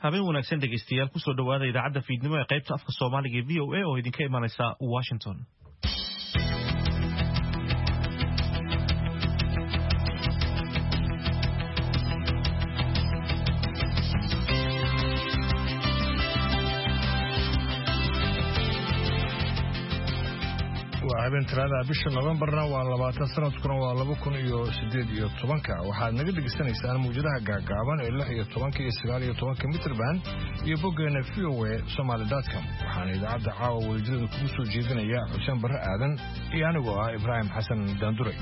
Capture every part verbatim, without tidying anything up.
habeen wanaagsan dhegeystayaal kusoo dhawaada idaacadda fiidnimo ee qaybta afka Soomaaliga ee V O A oo idinka imanaysa Washington. habeen tirada bisha November-na waa labaatan sanadkuna waa laba kun iyo siddeed iyo toban waxaad naga dhageysanaysaan muujadaha gaagaaban ee lix iyo toban iyo sagaal iyo toban mitir band iyo boggeena V O A somali dot com waxaana idaacadda caawa wadajeeda kugu soo jeedinaya Xuseen Barre Aadan iyo anigoo ah Ibraahim Xasan Daandure.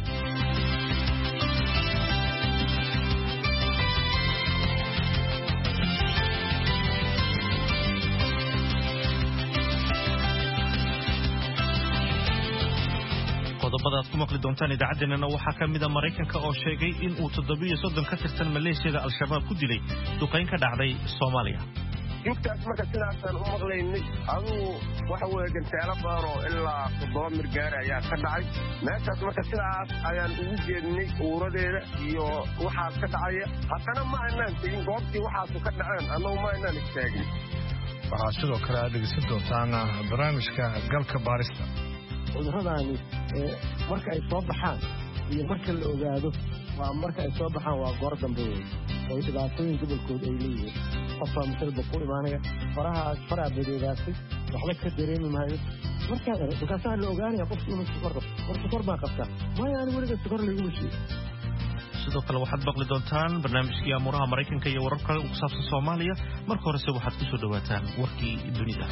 qodobada aad ku maqli doontaan idaacaddeenana waxaa ka mid ah Mareykanka oo sheegay in uu toddoba iyo soddon ka tirsan Maleeshiyada Al-Shabaab ku dilay duqeyn ka dhacday Soomaaliya. intaas marka sidaasaan u maqlaynay aduu waxa weeye gantaalo badan oo ilaa toddoba mir gaari ayaa ka dhacay meeshaas marka sidaas ayaan ugu jeednay uuradeeda iyo waxaas ka dhacaya haddana ma aynaan tegin goobtii waxaasu ka dhaceen annagu ma aynaan istaagin. waxaa sidoo kale aad dhegeysan doontaan barnaamijka galka baarista. cudurradaani marka ay soo baxaan iyo marka la ogaado waa marka ay soo baxaan waa goor dambe wey oo dhibaatooyin gobolkooda ay leeyihiin qofbaa masalba ku imaanaya farahaas faraa badeedaasay waxba ka dareemi maayo markaa markaasaa la ogaanaya qofku inuu sukor qabo war sukor baa qabtaa maya ani weliga sukor layguma sheego. sidoo kale waxaad maqli doontaan barnaamijkii amuuraha Mareykanka iyo warar kale oo ku saabsan Soomaaliya. marka horese waxaad ku soo dhawaataan warkii dunida.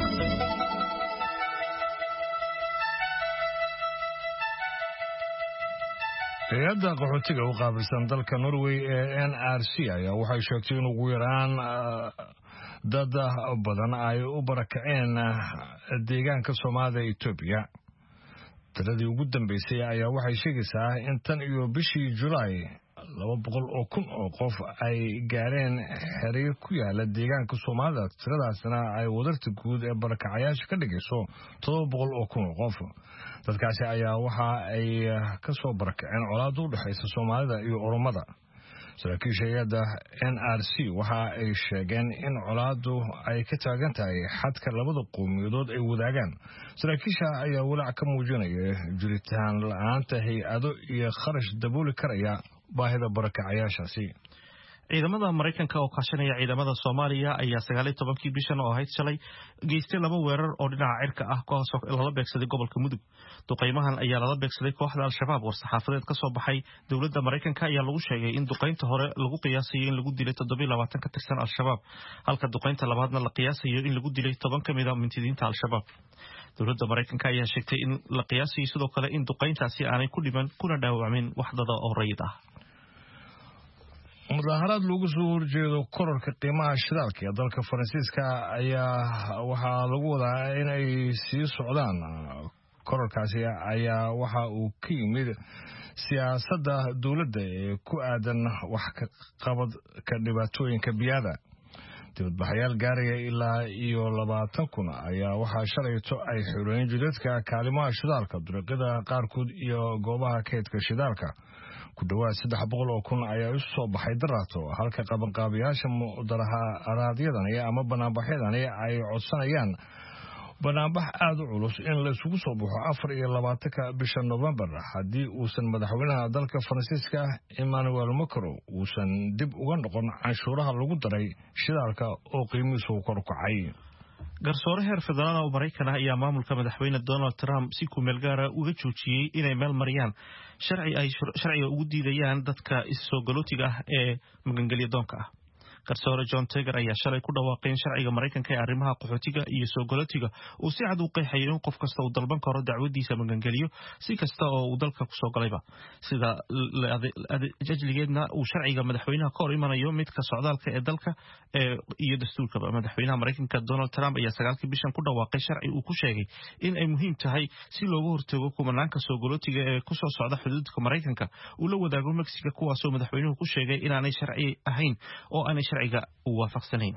hay'adda qaxootiga u qaabilsan dalka Norway ee N R C ayaa waxay sheegtay in ugu yaraan dad badan ay u barakaceen deegaanka Soomaalida ee Itoobiya. tiradii ugu dambeysay ayaa waxay sheegaysaa in tan iyo bishii July laba boqol oo kun oo qof ay gaareen xiriir ku yaala deegaanka Soomaalida, tiradaasna ay wadarta guud ee barakacayaasha ka dhigayso todoba boqol oo kun oo qof. dadkaasi ayaa waxa ay ka soo barakaceen colaadda u dhaxaysa Soomaalida iyo Oromada. saraakiisha hay'adda N R C waxa ay sheegeen in colaaddu ay ka taagan tahay xadka labada qowmiyadood ay wadaagaan. saraakiisha ayaa walaac ka muujinaya jiritaan la'aanta hay'ado iyo kharash dabooli karaya baahida barakacayaashaasi. ciidamada Mareykanka oo kaashanaya ciidamada Soomaaliya ayaa sagaal iyo toban bishan oo ahayd shalay geystay laba weerar oo dhinaca cirka ah kuwaas oo lala beegsaday gobolka Mudug. duqeymahan ayaa lala beegsaday kooxda Al-Shabaab. war-saxaafadeed ka soo baxay dowladda Mareykanka ayaa lagu sheegay in duqeynta hore lagu qiyaasayo in lagu dilay toddoba iyo labaatan ka tirsan Al-Shabaab, halka duqeynta labaadna la qiyaasayo in lagu dilay toban ka mid ah mintidiinta Al-Shabaab. dowladda Mareykanka ayaa sheegtay in la qiyaasayo sidoo kale in duqeyntaasi aanay ku dhiman kuna dhaawacmin waxdada oo rayid ah. mudaharaad lagu soo horjeedo kororka qiimaha shidaalka ee dalka Faransiiska ayaa waxaa lagu wadaa in ay sii socdaan. kororkaasi ayaa waxa uu ka yimid siyaasadda dowladda ee ku aadan wax ka qabadka dhibaatooyinka biyada. dibadbaxayaal gaaraya ilaa iyo labaatan kun ayaa waxaa shalayto ay xireen jidadka kaalimaha shidaalka, dariiqyada qaarkood iyo goobaha kaydka shidaalka. ku dhawaad saddex boqol oo kun ayaa isu soo baxay daraato, halka qabanqaabiyaasha mudaharaadyadani ama banaanbaxyadani ay codsanayaan banaanbax aad u culus in la isugu soo baxo afar iyo labaatanka bisha November haddii uusan madaxweynaha dalka Faransiiska Emmanuel Macron uusan dib uga noqon canshuuraha lagu daray shidaalka oo qiimihiisu kor u kacay. garsoore heer federaal oo Mareykan ah ayaa maamulka madaxweyne Donald Trump si ku meel gaar ah uga joojiyay inay meel mariyaan sharci ay sharciga ugu diidayaan dadka is-soo galootiga ah ee magangelyo doonka ah. garsoore John Teger ayaa shalay ku dhawaaqay in sharciga Mareykanka ee arrimaha qaxootiga iyo soo galootiga uu si cad u qeexayo in qof kasta uu dalban karo dacwadiisa magangeliyo si kasta oo uu dalka ku soo galayba, sida ajligeedna uu sharciga madaxweynaha ka hor imanayo midka socdaalka ee dalka iyo dastuurkaba. madaxweynaha Mareykanka Donald Trump ayaa sagaalkii bishan ku dhawaaqay sharci uu ku sheegay in ay muhiim tahay si looga hortago kumanaanka soo galootiga ee ku soo socda xuduudka Mareykanka uu la wadaago Mexico, kuwaasoo madaxweynuhu ku sheegay inaanay sharci ahayn oo aanay sharciga u waafaqsanayn.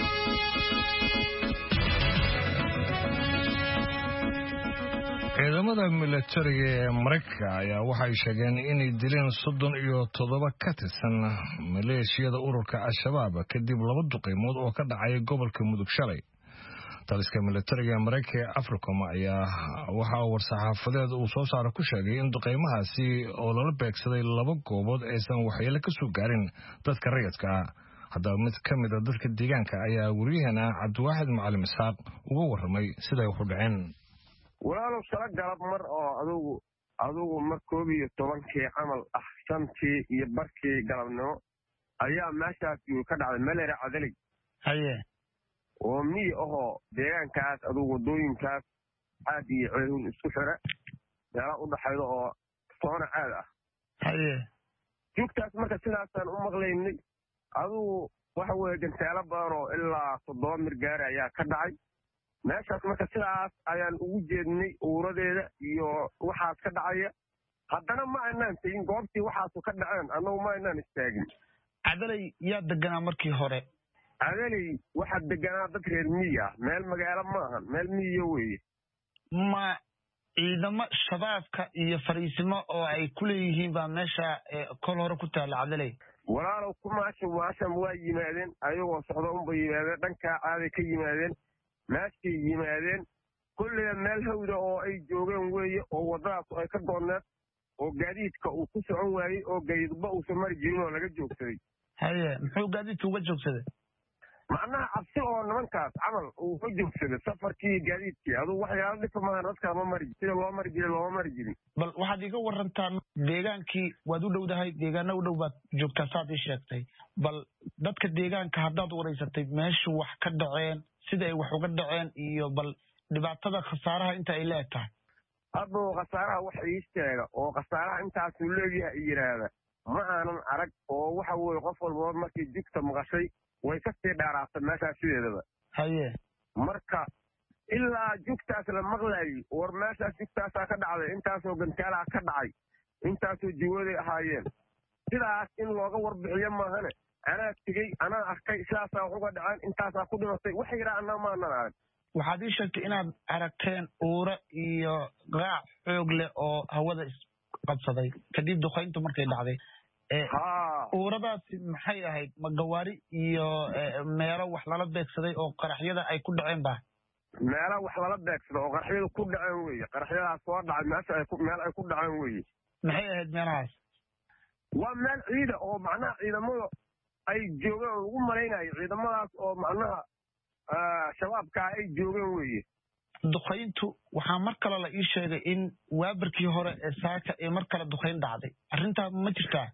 ciidamada ciidamada militariga ee Mareykanka ayaa waxay sheegeen inay dileen soddon iyo toddoba ka tirsan maleeshiyada ururka Al-Shabaab kadib laba duqeymood oo ka dhacay gobolka Mudug shalay. taliska militariga Mareykanka ee Africom ayaa waxa uu warsaxaafadeed uu soo saaray ku sheegay in duqeymahaasi oo lala beegsaday laba goobood aysan waxyeello ka soo gaarin dadka rayidka ah. haddaba mid ka mid ah dadka deegaanka ayaa wariyahana Cabdiwaaxid Macallim Isaaq uga warramay siday u dhaceen. walaalow shala galab mar oo adugu adugu mar koob iyo tobankii camal ah shantii iyo barkii galabnimo ayaa meeshaas ka dhacday Malera Cadali haye oo mii ahoo deegaankaas adugu wadooyinkaas aad iyo ceelun isku xira meela u dhaxaydo oo toona aad ah haye joogtaas marka sidaasaan u maqlaynay adugu waxa weeye gantaalo badan oo ilaa toddoba mir gaari ayaa ka dhacay meeshaas marka sidaas ayaan ugu jeednay uuradeeda iyo waxaas ka dhacaya haddana ma aynaan tegin goobtii waxaasu ka dhaceen annagu ma aynaan istaagin. Cadalay yaa deganaa markii hore? Cadalay waxaa deganaa dad reer miyi ah, meel magaalo ma ahan, meel miyiyo weeye. ma ciidamo shabaabka iyo fariisimo oo ay ku leeyihiin baa meesha kol hore ku taala Cadalay? walaalow kumaasha waashan waa yimaadeen ayagoo socdo unba yimaadeen dhankaa caaday ka yimaadeen meeshay yimaadeen kulliga meel hawda oo ay joogeen weeye oo waddadaas ay ka goonneed oo gaadiidka uu ku socon waayey oo gaydba uusan mari jirin oo laga joogsaday. haye muxuu gaadiidka uga joogsaday? macnaha cabsi oo nimankaas camal uu ka joogsaday safarkii gaadiidkii adugu waxyaala dhibka maahan dadkaa ma mari sida loo mari jiray looma mari jirin. bal waxaad iga warantaan deegaankii waad u dhowdahay deegaana u dhow baad joogtaa saad ii sheegtay bal dadka deegaanka haddaad waraysatay meeshu wax ka dhaceen sida ay wax uga dhaceen iyo bal dhibaatada khasaaraha inta ay leetahay. hadda khasaaraha wax ii sheega oo khasaaraha intaasuu leeyahay i yidhaahda ma aanan arag oo waxa weeye qof walba markii jugta maqashay way ka sii dheeraatay meeshaas sideedaba. haye marka ilaa jugtaas la maqlaayey war meeshaas jugtaasaa ka dhacday intaasoo gantaalaha ka dhacay intaasoo jiwaday ahaayeen sidaas in looga warbixiyo maahane anaa tegey anaa arkay sidaasaa wax uga dhaceen intaasaa ku dhimatay wax yaraa anaa maanan arag. waxaad ii sheegtay inaad aragteen uura iyo qaac xoog leh oo hawada isqabsaday kadib duqayntu markay dhacday. uuradaasi maxay ahayd ma gawaari iyo meelo wax lala beegsaday oo qaraxyada ay ku dhaceen ba? meelo wax lala beegsada oo qaraxyada ku dhaceen weeye qaraxyadaas soo dhacay meesha ay ku meel ay ku dhaceen weeye. maxay ahayd meelahaas? waa meel ciida oo macnaha ciidamada ay joogeen oo lagu malaynayo ciidamadaas oo macnaha shabaabkaa ay joogeen weeye. duqayntu waxaa mar kale la ii sheegay in waabarkii hore ee saaka ee mar kale duqayn dhacday arrintaa ma jirtaa?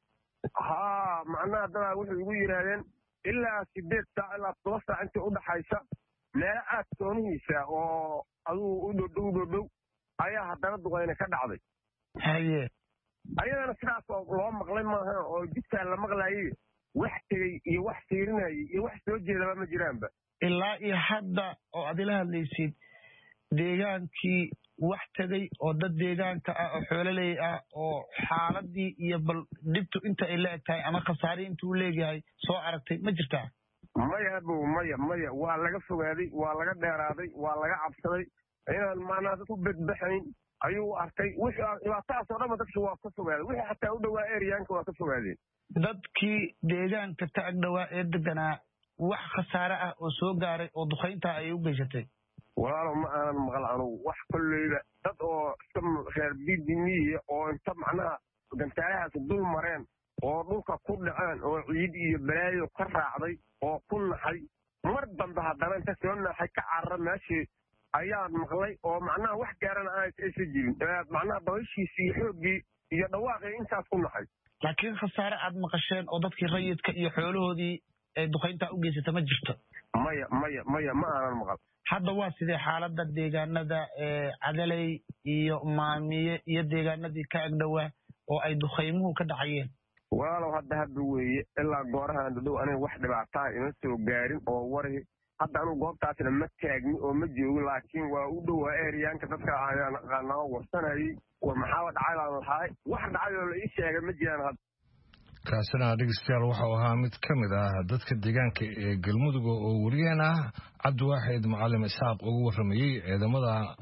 haa macnaha dadaa waxay igu yidhaahdeen ilaa sideed saac ilaa toban saac intii udhaxaysa meelo aad soonihiisa oo adugu u dhodhow dhodhow ayaa haddana duqayne ka dhacday. haye ayadana sidaas loo maqlay maaha oo jidkaa la maqlaayey wax tegey iyo wax fiirinayay iyo wax soo jeedaba ma jiraanba. ilaa iyo hadda oo aad ila hadlaysid deegaankii wax tegey oo dad deegaanka ah oo xoololey ah oo xaaladii iyo bal dhibtu inta ay la eg tahay ama khasaari intuu leegyahay soo aragtay ma jirtaa? maya abow maya maya waa laga fogaaday waa laga dheeraaday waa laga cabsaday inaan macnaha dad u bedbaxayn ayuu arkay wixii dhibaatadaas oo dhanba dadki waa ka fogaaday wixii xataa u dhowaa eryaanka waa ka fogaadeen. dadkii deegaanka ka ag dhowaa ee deganaa wax khasaare ah oo soo gaaray oo duqayntaa ay u geysatay? walaalow ma aanan maqal anugu wax kolleyba dad oo iska reer bidimiya oo inta macnaha gantaalahaas dul mareen oo dhulka ku dhaceen oo ciid iyo balaayo ka raacday oo ku naxay mar dambe haddana inta soo naxay ka carara meeshii ayaan maqlay oo macnaha wax gaarana aysan jirin macnaha dabayshiisii iyo xooggii iyo dhawaaqii intaas ku naxay. laakiin khasaare aad maqasheen oo dadkii rayidka iyo xoolahoodii ee duqayntaa u geysata ma jirto? maya maya maya ma aanan maqal. hadda waa sidee xaaladda deegaanada ee Cadalay iyo Maamiye iyo deegaanadii ka ag dhowaa oo ay duqaymuhu ka dhacayeen? walaalow hadda hadda weeye ilaa goorahaan dhow aniga wax dhibaataa ima soo gaarin oo wari hadda anugu goobtaasna ma taagni oo ma joogin laakiin waa u dhowaa eryaanka dadka ayaan aqaanaa warsanayay war maxaa dhacay baan lahay wax dhacay oo la ii sheegay ma jiraan. hadda kaasina dhegeystayaal waxau ahaa mid ka mid ah dadka deegaanka ee galmudug oo wariyeen ah Cabdiwaaxid Macallim Isaaq ugu warramayay ciidamada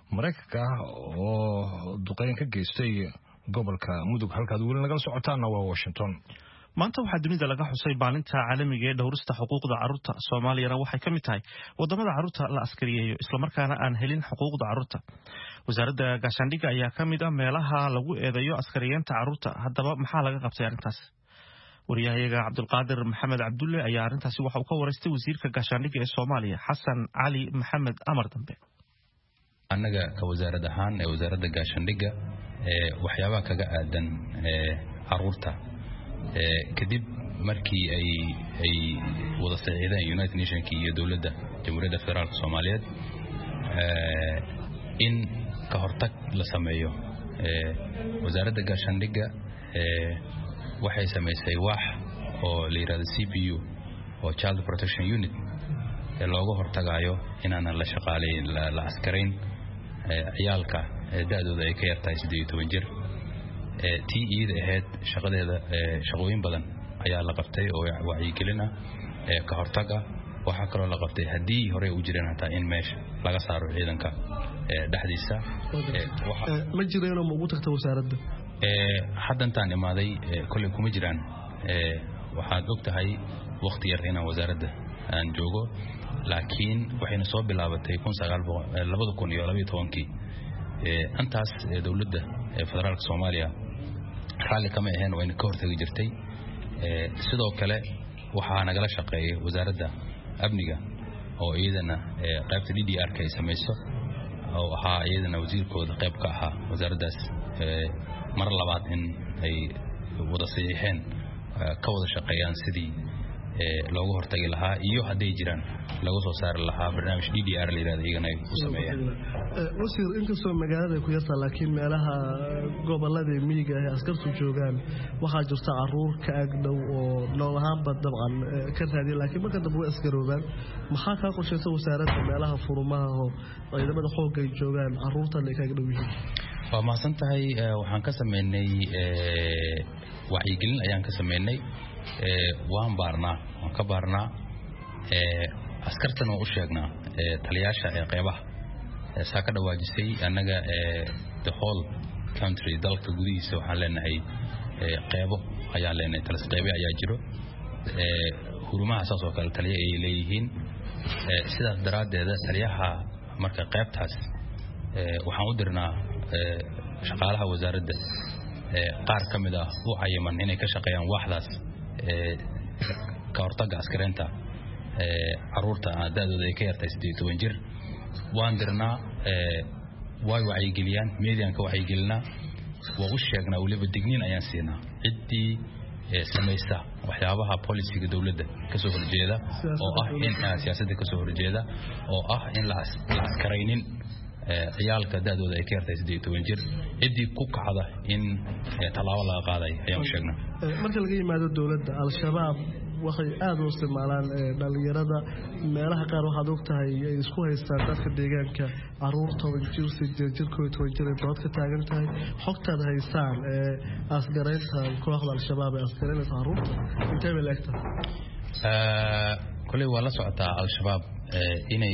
Mareykanka oo duqeyn ka geystay gobolka Mudug halkaad weli nagala socotaana waa Washington. maanta waxaa dunida laga xusay maalinta caalamiga ee dhowrista xuquuqda carruurta. Soomaaliyana waxay ka mid tahay wadamada carruurta la askariyeeyo isla markaana aan helin xuquuqda carruurta. wasaaradda gaashaandhigga ayaa ka mid ah meelaha lagu eedeeyo askariyeenta carruurta. haddaba maxaa laga qabtay arrintaas? wariyahayaga Cabdulqaadir Maxamed Cabdulle ayaa arrintaasi waxa uu ka wareystay wasiirka gaashaandhigga ee Soomaaliya Xasan Cali Maxamed Amar Dambe. annaga ka wasaarad ahaan ee wasaaradda gaashaandhigga ee waxyaabaha kaga aadan ee carruurta ee kadib markii ay ay wada saxiixdeen United Nations iyo dawladda Jamhuuriyadda Federaalka Soomaaliyeed ee in ka hortag la sameeyo ee wasaaradda gaashaandhigga ee waxay sameysay wax oo la yiraahdo C P U oo Child Protection Unit ee looga hortagayo inaan la shaqaaleyn la askarayn ciyaalka da'dooda ay ka yartahay siddeed iyo toban jir ee tii iyada ahayd shaqadeeda shaqooyin badan ayaa la qabtay oo wacyigelin ah ee ka hortaga waxa kale oo la qabtay hadii hore u jireen hataa in meesha laga saaro ciidanka ee dhaxdiisa ee waxa ma jireen oo ugu tagtay wasaaradda ee haddantaan imaaday kulli kuma jiraan ee waxaad ogtahay waqti yar inaan wasaaradda aan joogo laakiin waxayna soo bilaabatay laba kun iyo laba iyo toban ee antaas dawladda federaalka Soomaaliya xalli kama ahayn oo in ka hortagi jirtay ee sidoo kale waxa nagala shaqeeyay wasaaradda amniga oo iyadana qaybta D D R ka ay sameeyso oo waxa iyadana wasiirkooda qayb ka ahaa wasaaraddaas ee mar labaad in ay wada saxiixeen ka wada shaqeeyaan sidii loogu hortagi lahaa iyo haday jiraan lagu soo saari lahaa barnaamij D D R la yiraahdo iyagana ay ku sameeyaan wasiir inkastoo magaalada ku yarta laakiin meelaha gobolada miyiga ah askartu joogaan waxaa jirta carruur ka agdhow oo noolahaanba dabcan ka raadiya laakiin marka dambe way askaroobaan maxaa ka qorshaysan wasaaradda meelaha furumaha oo ciidamada xoogga ay joogaan carruurta la ka agdhow yihiin waa mahadsan tahay waxaan ka sameynay wacyigelin ayaan ka sameynay ee waan baarnaa waan ka baarnaa ee askartana u sheegnaa ee taliyaasha ee qeybaha ee saaka dhawaajisay annaga ee the whole country dalka gudihiisa waxaan leenahay ee qeybo ayaa leenahay talis qeybo ayaa jiro ee hurumaha saas oo kale taliya ay leeyihiin ee sidaas daraadeeda taliyaha marka qeybtaas ee waxaan u dirnaa ee shaqaalaha wasaaradda ee qaar kamid ah u cayiman inay ka shaqeeyaan waaxdaas ee ka hortagga askareenta ee carruurta da'dooda ay ka yartahay siddeed iyo toban jir waan dirnaa ee way wacyigeliyaan meedianka wacyigelinaa waa u sheegnaa weliba digniin ayaan siinaa ciddii samaysa waxyaabaha polisiga dawladda ka soo horjeeda oo ah in siyaasadda ka soo horjeeda oo ah in la askaraynin ciyaalka da'dooda ay ka yartahay siddeed iyo toban jir ciddii ku kacda in tallaabo laga qaaday ayaan sheegnaa marka laga yimaado dawladda al-shabaab waxay aad u isticmaalaan dhalinyarada meelaha qaar waxaad ogtahay ay isku haystaan dadka deegaanka carruur toban jir siddeed jir koob iyo toban jir ay dood ka taagan tahay xogtaad haystaan ee asgaraynta kooxda al-shabaab ee asgaraynta carruurta intee bay leegtahay kuley waa la socotaa al-shabaab inay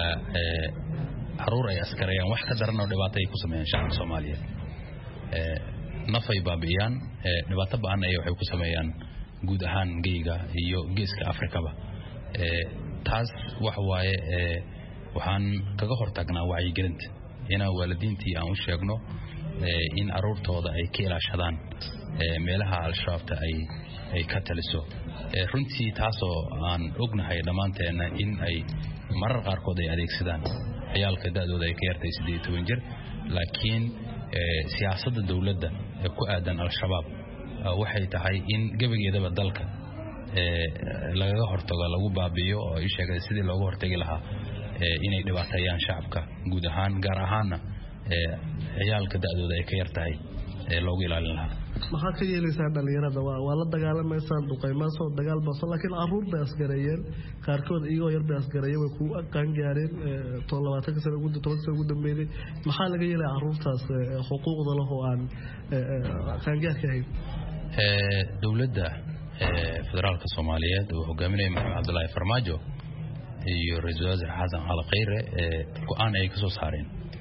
carruur ay askarayaan wax ka daran oo dhibaato ay ku sameeyaan shacabka Soomaaliyeed ee nafay baabi'iyaan dhibaato ba'an ay waxay ku sameeyaan guud ahaan geeyiga iyo geeska Afrikaba ee taas wax waaye ee waxaan kaga hortagnaa wacyigelinta inaan waalidiintii aan u sheegno ee in carruurtooda ay ka ilaashadaan ee meelaha al-shabaabta ay ay ka taliso ee runtii taasoo aan ognahay dhammaanteena in ay marar qaarkood ay adeegsadaan ciyaalka da'dooda ay ka yartahay siddeed iyo toban jir laakiin siyaasadda dawladda ee ku aadan al-shabaab waxay tahay in gabageedaba dalka ee laga hortago lagu baabiyo oo ay sheegay sidii looga hortagi lahaa ee inay dhibaateeyaan shacabka guud ahaan gaar ahaan ee ciyaalka da'dooda ay ka yartahay ee loogu ilaalin lahaa maxaa ka yeelaysaa dhalinyarada waa la dagaalamaysaa duqaymaan soo dagaal basan laakiin carruur bay asgareeyeen qaarkood iyagoo yar bay asgareeyeen way ku qaangaareen toban labaatanka sano ugu toban sano ugu dambeeyay maxaa laga yeelay carruurtaas xuquuqda leh oo aan qaangaarka ahayn ee dawladda federaalka Soomaaliyeed oo hogaaminaya Maxamed Cabdullaahi Farmaajo iyo ra'iisul wasaare Xasan Cali Khayre ee go'aan ay ka soo saareen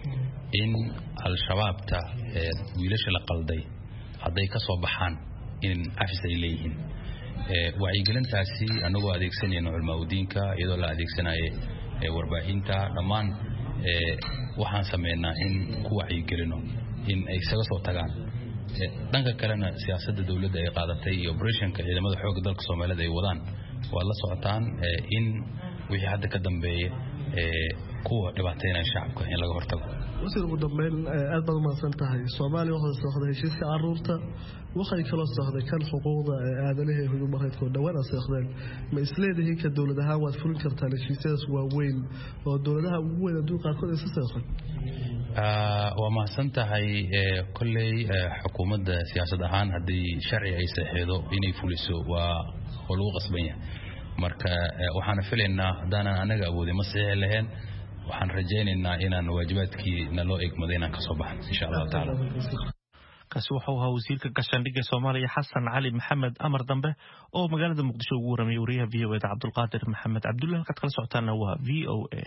in al-shabaabta wiilasha la qalday hadday ka soo baxaan in afis ay leeyihiin wacyigelintaasi anagoo adeegsanayno culmaaudiinka iyadoo la adeegsanayo warbaahinta dhammaan waxaan sameynaa in ku wacyigelino in ay isaga soo tagaan dhanka kalena siyaasadda dawladda ay qaadatay iyo operationka ciidamada xoogga dalka Soomaaliyeed ay wadaan waa la socotaan in wixii hadda ka dambeeyay kuwa dhibaateynaya shacabka in laga hortago wasiir ugu dambeyn aad baad umahadsan tahay Soomaaliya waxay soo qaaday heshiiska carruurta waxay kala socday kan xuquuqda aadanaha ee human rights oo dhawaan saxdeen ma isleedahay ka dawladaha waad fulin kartaa heshiisyadaas waaweyn oo dawladaha ugu weyn adduunka qaarkood ay saxeen waa mahadsan tahay kulley xukuumadda siyaasad ahaan haddii sharci ay saxeedo inay fuliso waa lagu qasban yahay marka waxaan filaynaa haddaanan anaga awoodin ma saxiixi lahayn waxaan rajaynaynaa inaan waajibaadkii naloo egmaday inaan ka soo baxno insha allahu tacaala kaasi wuxuu ahaa wasiirka gaashaandhigga Soomaaliya Xasan Cali Maxamed Amar Dambe oo magaalada Muqdisho ugu waramay wariyaha V O A Cabdulqaadir Maxamed Cabdullaah halkaad kala socotaana waa V O A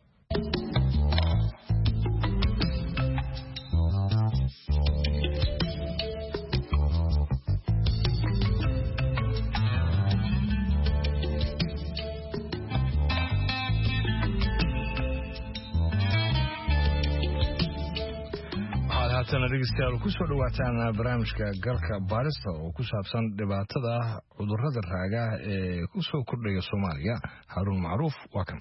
dhegeystayaal ku soo dhawaataan barnaamijka galka baarista oo ku saabsan dhibaatada cudurrada raaga ee ku soo kordhaya Soomaaliya Haruun Macruuf waa kan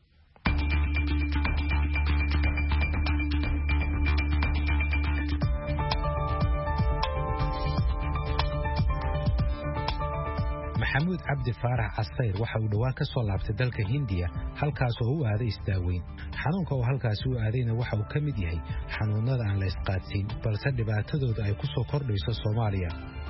maxamuud cabdi faarax casayr waxa uu dhawaan ka soo laabtay dalka Hindiya halkaas oo uu aaday isdaaweyn xanuunka oo halkaas uu aadayna waxa uu ka mid yahay xanuunada aan la isqaadsiin balse dhibaatadooda ay ku soo kordhayso Soomaaliya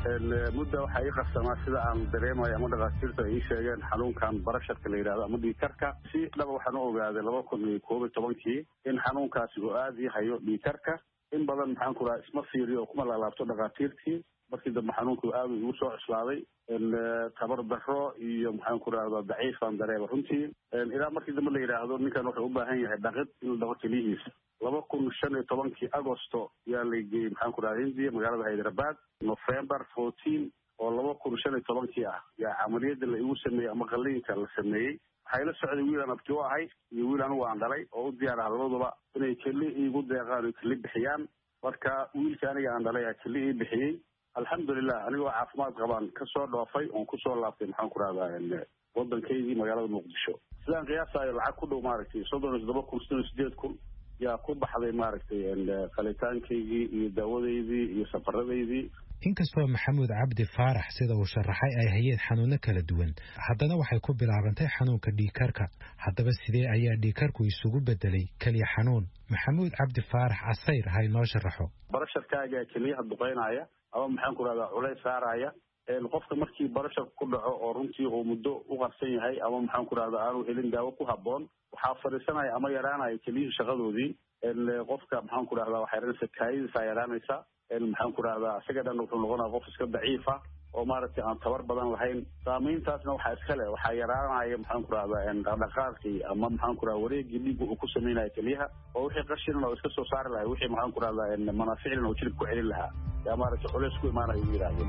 muddo waxa ay qasamaa sida aan dareemayo ama dhaqaatiirta ay sheegeen xanuunkan barasharka la yiraahdo ama dhiigkarka si dhab waxaan u ogaaday laba kun iyo koob iyo tobankii in xanuunkaasi uu aad yahay dhiigkarka in badan maxaan ku raaa isma fiiriyo kuma la laabto dhaqaatiirtii markii dambe xanuunku aad ugu soo cuslaaday tabar darro iyo maxaan ku raahdaa daciifan dareema runtii ilaa markii dambe la yiraahdo ninkan wuxuu u baahan yahay dhaqid in la dhaqo keliyihiisa laba kun shan iyo tobankii agosto yaa la geeyey maxaan ku raahdaa Hindiya magaalada Hyderabad November fourteen oo laba kun shan iyo tobankii ah yaa camaliyada la igu sameeyay ama qalliinka la sameeyey waxay la socday wiil aan abti u ahay iyo wiil anigu aan dhalay oo u diyaar ah labaduba inay keli igu deeqaan oo keli bixiyaan marka wiilka aniga aan dhalay ayaa keli ii bixiyey alxamdulilah anigoo caafimaad qabaan ka soo dhoofay oon ku soo laabtay maxaan ku rahdaa waddankaydii magaalada Muqdisho sidaan qiyaasayo lacag ku dhow maaragtay soddon iyo toddoba kun soddon iyo sideed kun yaa ku baxday maaragtay qalitaankaygii iyo daawadaydii iyo safaradaydii inkastoo maxamuud cabdi faarax sida uu sharaxay ay hayeen xanuuno kala duwan haddana waxay ku bilaabantay xanuunka dhiigkarka haddaba sidee ayaa dhiigkarku isugu bedelay kaliya xanuun maxamuud cabdi faarax casayr hay noo sharaxo barasharkaaga keliyaha duqeynaya ama maxaan ku rahdaa culays saaraya qofka markii barashar ku dhaco oo runtii uu muddo u qarsan yahay ama maxaan ku rahdaa aanu helin daawo ku habboon waxaa fadhiisanaya ama yaraanaya keliyihii shaqadoodii qofka maxaan ku rahdaa waxay yaraanaysa kaayadiisa yaraanaysa maxaan ku rahdaa isaga dhan wuxuu noqonaya qof iska daciifa oo maaragtay aan tabar badan lahayn saamayntaasna waxaa iska leh waxaa yaraanaya maxaan ku rahdaa dhaqdhaqaaqii ama maxaan ku rahdaa wareegii dhiigga uu ku sameynaya keliyaha oo wixii qashinna oo iska soo saari lahay wixii maxaan ku rahdaa manaaficilna oo jirib ku celin lahaa yaa maaragtay culays ku imaanaya u yidhahdeen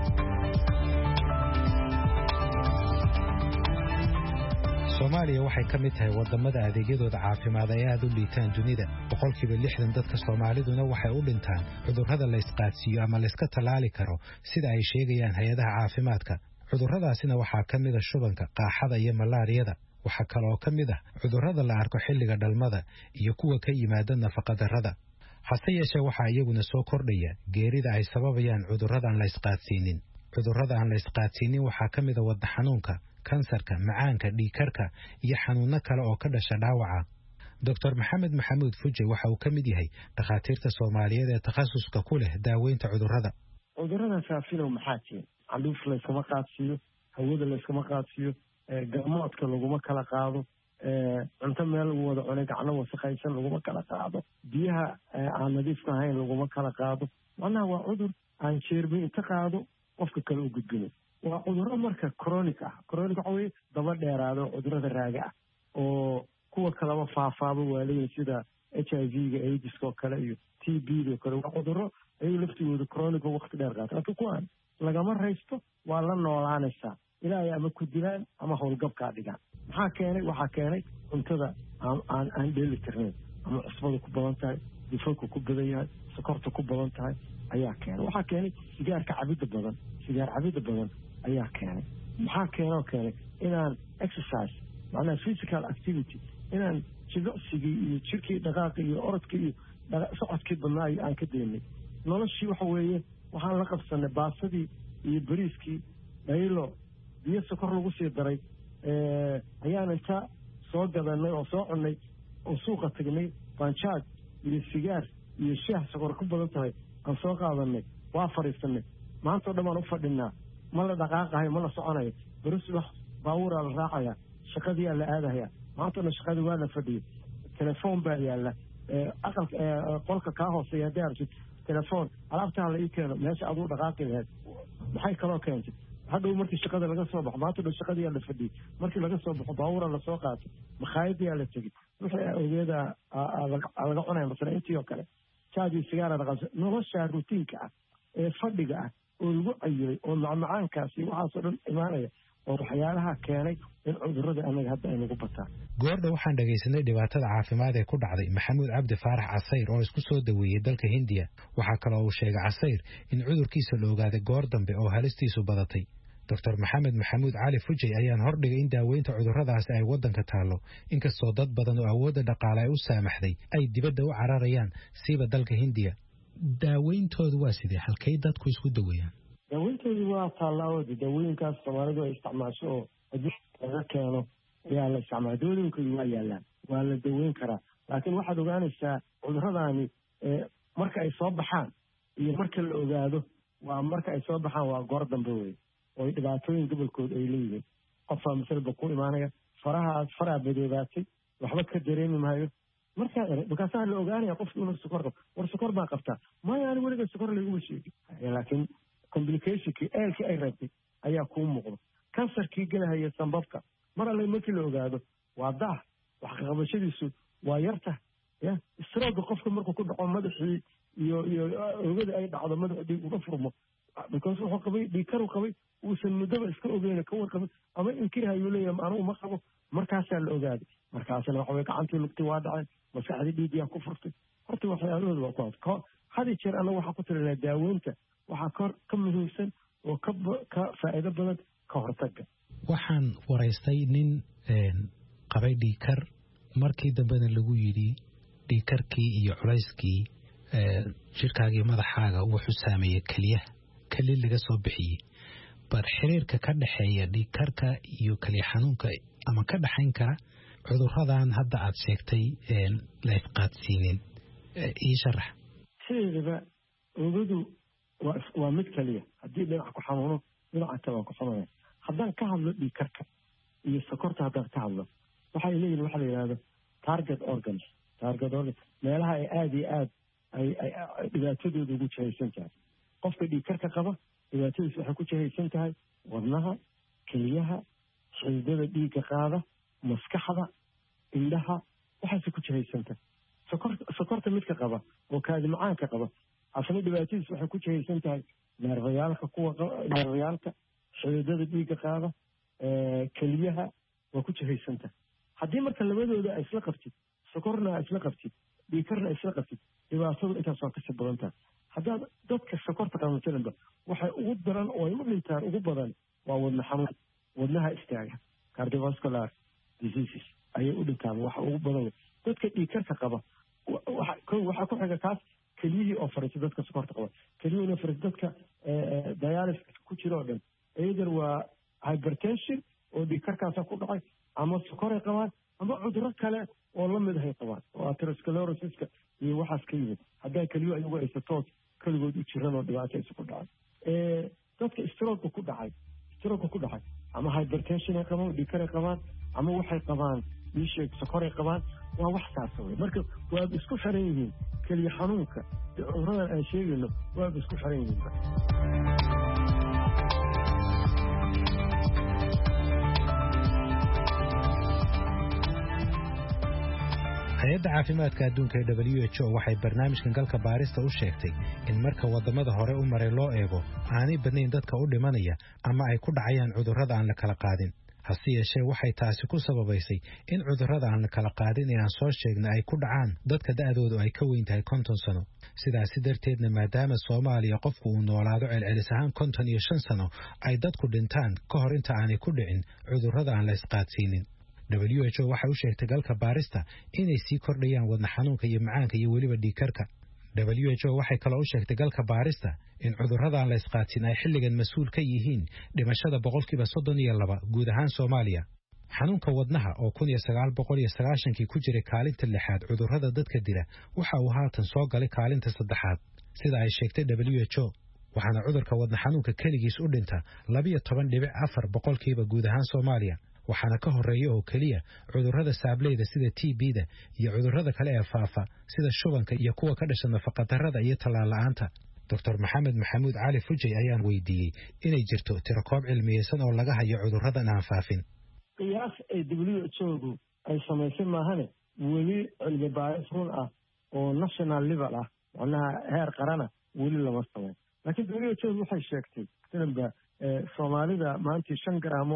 Soomaaliya waxay ka mid tahay wadamada adeegyadooda caafimaad ay aad u liitaan dunida boqolkiiba lixdan dadka Soomaaliduna waxay u dhintaan cudurrada la isqaadsiyo ama la iska talaali karo sida ay sheegayaan hay'adaha caafimaadka cudurradaasina waxaa ka mid ah shubanka qaaxada iyo malaariyada waxa kale oo ka mid ah cudurrada la arko xilliga dhalmada iyo kuwa ka yimaada nafaqadarrada hase yeeshee waxaa iyaguna soo kordhaya geerida ay sababayaan cudurrada aan la isqaadsiinin cudurrada aan la isqaadsiinin waxaa ka mid ah wadna xanuunka kansarka macaanka dhiigkarka iyo xanuuno kale oo ka dhasha dhaawaca doctor maxamed maxamuud fuje waxa uu ka mid yahay dhakhaatiirta Soomaaliyeed ee takhasuska ku leh daaweynta cudurrada cudurrada faafina maxaa jira candhuuf la iskama qaadsiiyo hawada la iskama qaadsiiyo gacmoodka laguma kala qaado cunto meel lagu wada cunay gacno wasakhaysan laguma kala qaado biyaha aan nadiifka ahayn laguma kala qaado macnaha waa cudur aan jeermi inta qaado qofka kale u gudbinayo waa cudurro marka chronic ah chronic waxa weeye daba dheeraado cudurrada raaga ah oo kuwa kalaba faafaaba waa leeyihin sida h i v-ga aidiska oo kale iyo t b-da oo kale waa cudurro ayagu laftigooda chronico wakti dheer qaata laakiin kuwaan lagama raysto waa la noolaanaysaa ilaahay ama ku dilaan ama howlgabkaa dhigaan maxaa keenay waxaa keenay cuntada aan aan dheeli tirnayn ama cusbada ku badan tahay dufanku ku badan yahay sokorta ku badan tahay ayaa keenay waxaa keenay sigaarka cabidda badan sigaar cabidda badan ayaa keenay maxaa keenoo keenay inaan exercise macnaha physical activity inaan jimicsigii iyo jirkii dhaqaaqii iyo orodkii iyo socodkii badnaa aan ka daynay noloshii waxa weeye waxaan la qabsanay baasadii iyo bariiskii dhaylo biyo sokor lagu sii daray ayaan inta soo gadanay oo soo cunnay oo suuqa tagnay banjaaj iyo sigaar iyo shaah sokor ku badan tahay aan soo qaadanay waa fadhiisanay maanta o dhan baan u fadhinaa ma la dhaqaaqahayo ma la soconayo beri subax baabuuraa la raacaya shaqadiyaa la aadahaya maanta o dhan shaqadii waa la fadhiyay telefoon baa yaalla aqalka qolka kaa hooseeya hadday aragtid telefoon alaabtaha la ii keeno meesha aduu dhaqaaqi lahayd maxay kaloo keentay hadhow markii shaqada laga soo baxo maanta o dhan shaqadiyaa la fadhiyey markii laga soo baxo baabuuraa lasoo qaatay makhaayadiyaa la tegey wixii ogeeda laga cunaya masala intii oo kale jaadii sigaara dhaqaasa nolosha rutiinka ah ee fadhiga ah oo lagu cayilay oo macmacaankaasi waxaasoo dhan imaanaya oo waxyaalaha keenay in cudurrada anaga hadda ay nagu bataan goordha waxaan dhegaysanay dhibaatada caafimaad ee ku dhacday maxamuud cabdi faarax casayr oo isku soo daweeyey dalka hindiya waxaa kaloo uu sheegay casayr in cudurkiisa la ogaaday goor dambe oo halistiisu badatay doctor maxamed maxamuud cali fujay ayaan hordhigay in daaweynta cudurradaasi ay waddanka taallo inkastoo dad badan oo awoodda dhaqaale ay u saamaxday ay dibadda u cararayaan siiba dalka hindiya daaweyntoodu waa sidee halkay dadku isku daweeyaan daaweyntoodu waa taallaawoodi daawooyinkaas soomaalidu ay isticmaasho oo adduunka laga keeno ayaa la isticmaala daawooyinkoodu waa yaallaan waa la daweyn karaa laakiin waxaad ogaanaysaa cudurradaani marka ay soo baxaan iyo marka la ogaado waa marka ay soo baxaan waa goor dambe wey oo dhibaatooyin gobolkooda ay leeyihiin qofaa masalaba ku imaanaya farahaas faraha badoobaatay waxba ka dareemi maayo markaa markaasaa la ogaanaya qofki inuu sokor qabo war sokor baa qabtaa maya ani weliga sokor layguma sheegin laakiin complicationkii eelkii ay reebtay ayaa kuu muuqda kansarkii gelahaya sambabka mar alle markii la ogaado waa daah wax kaqabashadiisu waa yarta ya strooga qofka markuu ku dhaco madaxii iyo iyo ogada ay dhacdo madaxa dhiig uga furmo because wuxuu qabay dhiigkaru qabay uusan muddaba iska ogeyn ka warqabin ama inkirahayuu leeyahay anugu ma qabo markaasaa la ogaaday markaasna waxa weye gacantii lugti waa dhaceen maskaxdii dhiigyaa ku furtay horta waxyaalahooda waa ku hadko hadi jeer annaga waxaa ku tirinaa daaweynta waxaa kor ka muhiimsan oo ka ka faa'iido badan ka hortagga waxaan waraystay nin qabay dhiigkar markii dambena lagu yidhi dhiigkarkii iyo culayskii jirkaagii madaxaaga wuxuu saameeyey keliyaha keli laga soo bixiyey bal xiriirka ka dhexeeya dhiigkarka iyo keliya xanuunka ama ka dhexayn kara cudurradan hadda aad sheegtay la ifqaadsiinin ii sharax sideedaba ogadu waa mid keliya haddii dhinac ku xanuuno dhinaca kale waa ku xanuunaya haddaan ka hadlo dhiigkarka iyo sokorta haddaan ka hadlo waxay leeyihin waxa la yidhahdo target organs target organs meelaha ay aada iyo aad ay dhibaatadooda ugu jihaysan tahay qofka dhiigkarka qaba dhibaatadiis waxay ku jihaysan tahay wadnaha keliyaha xididada dhiigga qaada maskaxda indhaha waxaasay ku jihaysan tahay sokor sokorta midka qaba oo kaadi macaanka qaba asna dhibaatadiis waxay ku jihaysan tahay neerfayaalka kuwa neerfayaalka xididada dhiigga qaada keliyaha waa ku jihaysan tahay haddii marka labadooda ay isla qabtid sokorna ay isla qabtid dhiigkarna ay isla qabtid dhibaatada intaas waa kasii badan tahay haddaad dadka sokorta qabantalanba waxay ugu daran oo ay u dhintaan ugu badan waa wadna xanuun wadnaha istaaga cardiovascular diseases ayay u dhintaan waxa ugu badan dadka dhiigkarka qaba kow waxaa ku xiga kaas keliyihii oo fariisa dadka sokorta qaba keliyihii oo fariisa dadka dialysis ku jira oo dhan iyadan waa hypertension oo dhiigkarkaasa ku dhacay ama sokoray qabaan ama cudurro kale oo la mid ahay qabaan oo atherosclerosiska iyo waxaas ka yimid haddaa keliyo ayagu aysatood keligood u jiran oo dhibaato aysa ku dhacay dadka stroga ku dhacay stroga ku dhacay ama hypertension ay qabaan dhiigkaray qabaan ama waxay qabaan iisheeg sokoray qabaan waa wax saasa wey marka waaba isku xiran yihiin keliya xanuunka iyo cuduradan aan sheegayno waaba isku xiran yihiin hay-adda caafimaadka adduunka ee W H O waxay barnaamijkan galka baarista u sheegtay in marka wadamada hore u maray loo eego aanay badnayn dadka u dhimanaya ama ay ku dhacayaan cudurrada aan la kala qaadin hase yeeshee waxay taasi ku sababaysay in cudurrada aan la kala qaadin ee aan soo sheegnay ay ku dhacaan dadka da'doodu ay ka weyn tahay konton sano sidaasi darteedna maadaama Soomaaliya qofku uu noolaado celcelis ahaan konton iyo shan sano ay dadku dhintaan ka hor inta aanay ku dhicin cudurrada aan la isqaadsiinin W H O waxay u sheegtay galka baarista inay sii kordhayaan wadna xanuunka iyo macaanka iyo weliba dhiigkarka W H O waxay kaloo u sheegtay galka baarista in cudurrada aan la isqaadsin ay xilligan mas'uul ka yihiin dhimashada boqolkiiba soddon iyo laba guud ahaan Soomaaliya xanuunka wadnaha oo kun iyo sagaal boqol iyo sagaashan-kii ku jiray kaalinta lixaad cudurrada dadka dila waxa uu haatan soo galay kaalinta saddexaad sida ay sheegtay W H O waxaana cudurka wadna xanuunka keligiis u dhinta laba iyo toban dhibic afar boqolkiiba guud ahaan Soomaaliya waxaana ka horeeya oo kaliya cudurrada saableyda sida T B-da iyo cudurrada kale ee faafa sida shubanka iyo kuwa ka dhasha nafaqadarrada iyo talaal la'aanta Doctor Maxamed Maxamuud Cali Fujay ayaan weydiiyey inay jirto tirakoob cilmiyeysan oo laga hayo cudurradan aan faafin qiyaas ay W H O ay samaysay maahane weli cilmi baaris run ah oo national level ah macnaha heer qarana weli lama samayn laakiin W H O waxay sheegtay inba Soomaalida maanta shan garaamo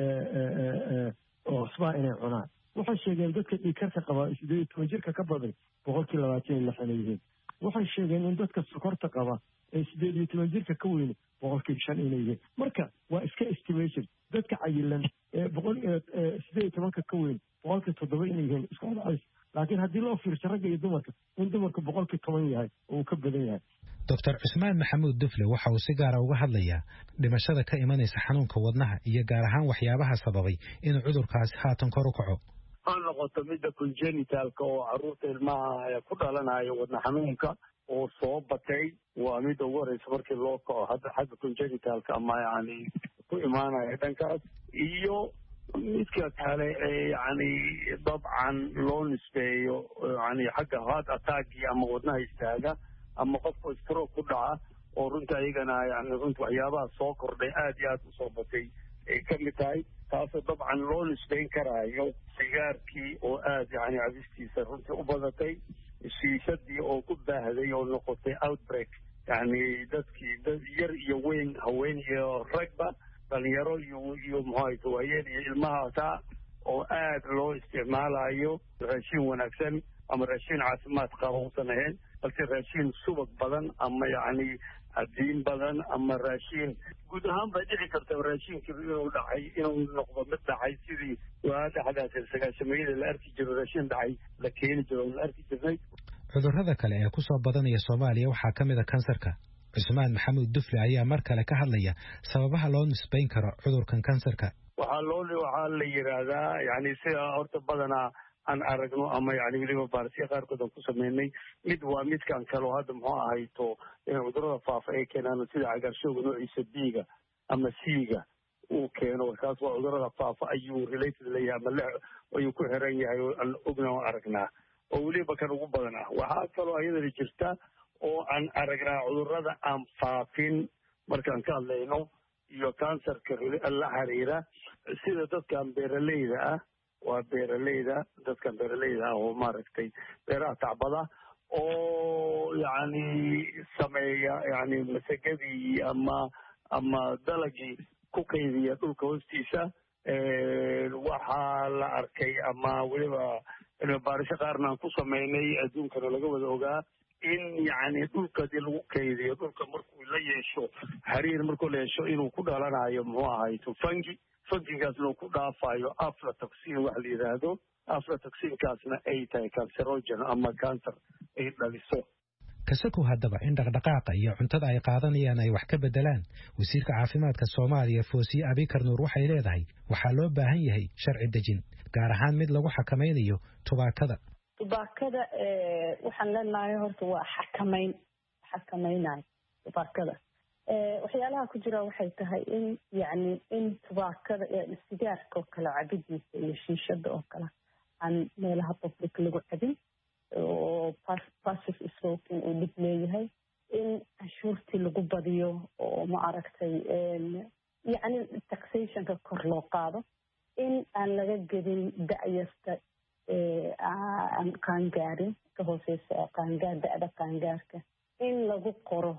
oo isbaa inay cunaan waxay sheegeen dadka dhiigkarka qaba siddeed iyo toban jirka ka badan boqolkiiba labaatan iyo lix inay yihiin waxay sheegeen in dadka sokorta qaba ee siddeed iyo toban jirka ka weyn boqolkiiba shan inay yihiin marka waa iska estimation dadka cayilan ee boqol siddeed iyo tobanka ka weyn boqolkiiba toddoba inay yihiin isku cadays laakiin haddii loo fiirsho ragga iyo dumarka in dumarka boqolkiiba toban yahay oo uu ka badan yahay Doctor Cusmaan Maxamuud Dufle waxa uu si gaar ah uga hadlayaa dhimashada ka imanaysa xanuunka wadnaha iyo gaar ahaan waxyaabaha sababay in cudurkaasi haatan kor u kaco ha noqoto midda congenitalka oo carruurta ilmaha ku dhalanayo wadna xanuunka oo soo batay waa midda ugu horeysa markii loo kaco hadda xagga congenitalka ama yani ku imaanaya dhankaas iyo midka kale ee yani dabcan loo nisbeeyo yani xagga heart attack ama wadnaha istaaga ama qofka stroke ku dhaca oo runta ayagana yani runta waxyaabaha soo kordhay aad iyo aad u soo batay ay ka mid tahay taasoo dabcan loo nisbayn karaayo sigaarkii oo aad yani cabistiisa runtii u badatay shiishadii oo ku baahday oo noqotay outbreak yani dadkii dad yar iyo weyn haween iyo ragba dhalinyaro iyo iyo muxuahayta waayeel iyo ilmaha taa oo aad loo isticmaalayo raashin wanaagsan ama raashin caafimaad qaba uusan ahayn balse raashin subag badan ama yacni cadiin badan ama raashin guud ahaan bay dhici karta raashinkii inuu dhacay inuu noqdo mid dhacay sidii waa dhexdaas sagaashamayada la arki jiro raashin dhacay la keeni jiro la arki jirnay cudurrada kale ee ku soo badanaya Soomaaliya waxaa ka mid ah kansarka Cusmaan Maxamuud Dufle ayaa mar kale ka hadlaya sababaha loo nisbayn karo cudurkan kansarka waxaa loo waxaa la yiraahdaa yani sida horta badanaa aan aragno ama yani weliba baarsiya qaarkood aan ku sameynay mid waa midkan kale oo hadda muxuu ahayto cudurrada faafa ay keenaan sida cagaarshowga noociisa B-ga ama C-ga uu keeno kaas waa cudurrada faafa ayuu related leeyahay ama le ayuu ku xiran yahay oo aan ogna oo aragnaa oo weliba kan ugu badan ah waxaa kaloo ayadana jirta oo aan aragnaa cudurrada aan faafin markaan ka hadlayno iyo kansarka la xiriira sida dadkan beeraleyda ah waa beeraleyda dadkan beeraleyda ah oo maaragtay beeraha tacbada oo yani sameeya yani masagadii ama ama dalagii ku kaydiya dhulka hoostiisa waxaa la arkay ama weliba baarisho qaarna aan ku sameynay adduunkana laga wada ogaa in yani dhulka hadii lagu kaydiyo dhulka markuu la yeesho xariir markuu la yeesho inuu ku dhalanayo muxuu ahayto fungi fungigaasna uu ku dhaafayo aflatoxin wax la yidhaahdo aflatoxinkaasna ay tahay cancerogen ama cancer ay dhaliso kasaku haddaba in dhaqdhaqaaqa iyo cuntada ay qaadanayaan ay wax ka bedelaan wasiirka caafimaadka Soomaaliya Foosiye Abikar Nuur waxay leedahay waxaa loo baahan yahay sharci dejin gaar ahaan mid lagu xakameynayo tubaakada tubaakada ee waxaan leenahay horta waa xakameyn xakameynay tubaakada ee waxyaalaha ku jira waxay tahay in yani in tubaakada ee sigaarka oo kala cabidiisa iyo shiishada oo kala aan meelaha public lagu cabin oo passive smoking uu dhib leeyahay in cashuurtii lagu badiyo oo ma aragtay yani taxationka kor loo qaado in aan laga gedin da'yasta aan qaangaarin ka hooseysa qaangaar da-da qaangaarka in lagu qoro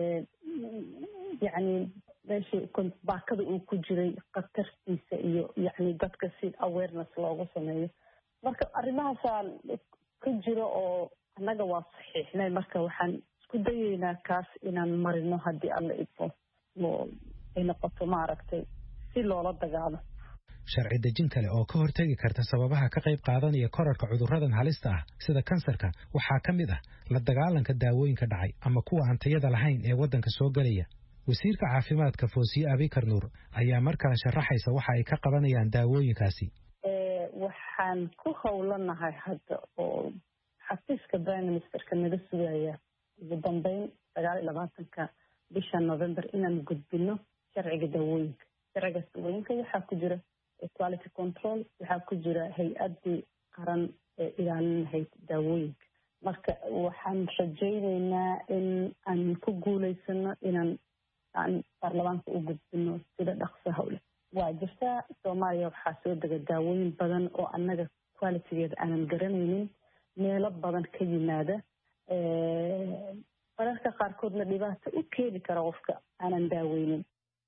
yacni meeshii baakada uu ku jiray khatartiisa iyo yacni dadka si awareness loogu sameeyo marka arrimahaasaa ka jiro oo annaga waa saxiixnay marka waxaan isku dayeynaa kaas inaan marino haddii alla idmo ay noqoto maaragtay si loola dagaalo sharci dejin kale oo ka hortegi karta sababaha ka qayb qaadanaya korarka cudurradan halista ah sida kansarka waxaa ka mid ah la dagaalanka daawooyinka dhacay ama kuwa aan tayada lahayn ee waddanka soo gelaya wasiirka caafimaadka Foosiye Abikar Nuur ayaa markaa sharaxaysa waxa ay ka qabanayaan daawooyinkaasi waxaan ku howlanahay hadda oo xafiiska prime ministerka naga sugaya ugu dambeyn sagaal iyo labaatanka bisha November inaan gudbino sharciga daawooyinka sharciga daawooyinka waxaa ku jira quality control waxaa ku jira hay-adii qaran ee ilaalinahayd daawooyinka marka waxaan rajaynaynaa in aan ku guulaysano inaan aan baarlamaanka u gudbino sida dhaqsaha leh waa jirtaa Soomaaliya waxaa soo dega daawooyin badan oo annaga qualitygeeda aanan garanaynin meelo badan ka yimaada mararka qaarkoodna dhibaato u keeni kara qofka aanan daaweynin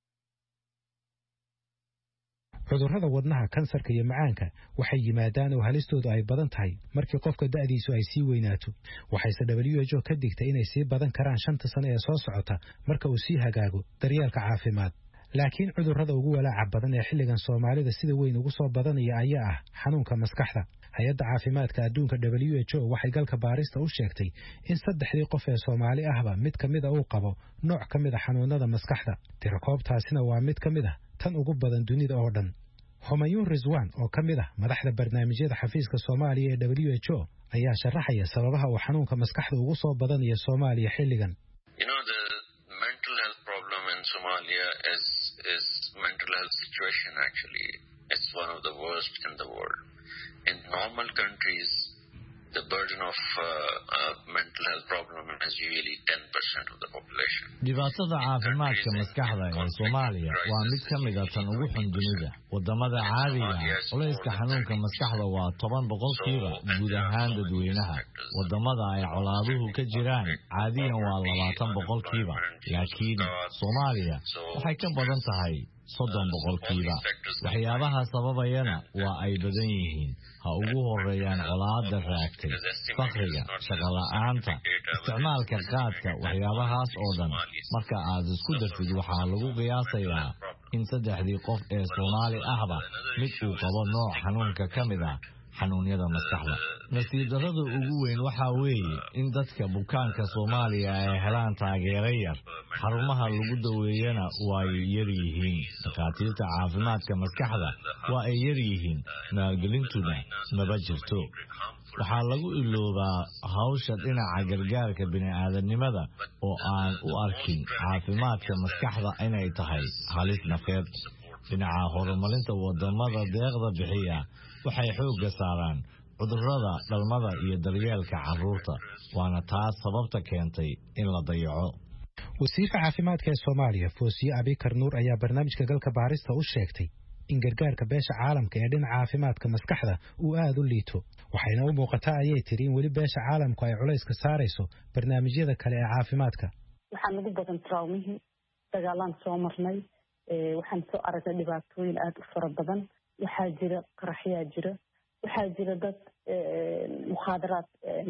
cudurrada wadnaha kansarka iyo macaanka waxay yimaadaan oo halistoodu ay badan tahay markii qofka da'diisu ay sii weynaato waxayse W H O ka digtay inay sii badan karaan shanta sano ee soo socota marka uu sii hagaago daryeelka caafimaad laakiin cudurrada ugu walaaca badan ee xilligan Soomaalida sida weyn ugu soo badanaya ayaa ah xanuunka maskaxda hay'adda caafimaadka adduunka W H O waxay galka baarista u sheegtay in saddexdii qof ee Soomaali ahba mid kamid ah uu qabo nooc kamid ah xanuunada maskaxda tirakoobtaasina waa mid kamid ah tan ugu badan dunida oo dhan Homayun Rizwan oo kamid ah madaxda barnaamijyada xafiiska Soomaaliya ee W H O ayaa sharaxaya sababaha uu xanuunka maskaxda ugu soo badanayo Soomaaliya xilligan You know the mental health problem in Somalia is is mental health situation actually it's one of the worst in the world in normal countries the burden of uh, uh, mental health problem is usually ten percent of the population. Dhibaatada caafimaadka maskaxda ee Soomaaliya waa mid ka mid ah tan ugu xun dunida. Wadamada caadiga ah, culayska xanuunka maskaxda waa toban boqolkiiba guud ahaan dadweynaha. Wadamada ay colaaduhu ka jiraan caadiyan waa labaatan boqolkiiba, laakiin Soomaaliya waxay ka badan tahay soddon boqolkiiba. Waxyaabaha sababayana waa ay badan yihiin. ha ugu horeeyaan colaadda raagtay faqriga shaqo la'aanta isticmaalka qaadka waxyaabahaas oo dhan marka aad isku dartid waxaa lagu qiyaasayaa in saddexdii qof ee Soomaali ahba mid uu qabo nooc xanuunka ka mid ah xanuunyada maskaxda nasiib darrada ugu weyn waxa weeye in dadka bukaanka Soomaaliya ay helaan taageero yar xarumaha lagu daweeyana waa yar yihiin dhakhaatiirta caafimaadka maskaxda waa ay yar yihiin maalgelintuna maba jirto waxaa lagu iloobaa hawsha dhinaca gargaarka bini'aadanimada oo aan u arkin caafimaadka maskaxda inay tahay halis nafeed dhinaca horumarinta wadamada deeqda bixiya waxay xoogga saaraan cudurrada dhalmada iyo daryeelka carruurta waana taas sababta keentay in la dayaco wasiirka caafimaadka ee Soomaaliya Foosiye Abikar Nuur ayaa barnaamijka galka baarista u sheegtay in gargaarka beesha caalamka ee dhinaca caafimaadka maskaxda uu aad u liito waxayna u muuqataa ayay tiri in weli beesha caalamku ay culays ka saarayso barnaamijyada kale ee caafimaadka waxaan ugu badan traumihii dagaalaan soo marnay waxaan soo aragnay dhibaatooyin aad u fara badan waxaa jira qaraxyaa jira waxaa jira dad mukhaadaraad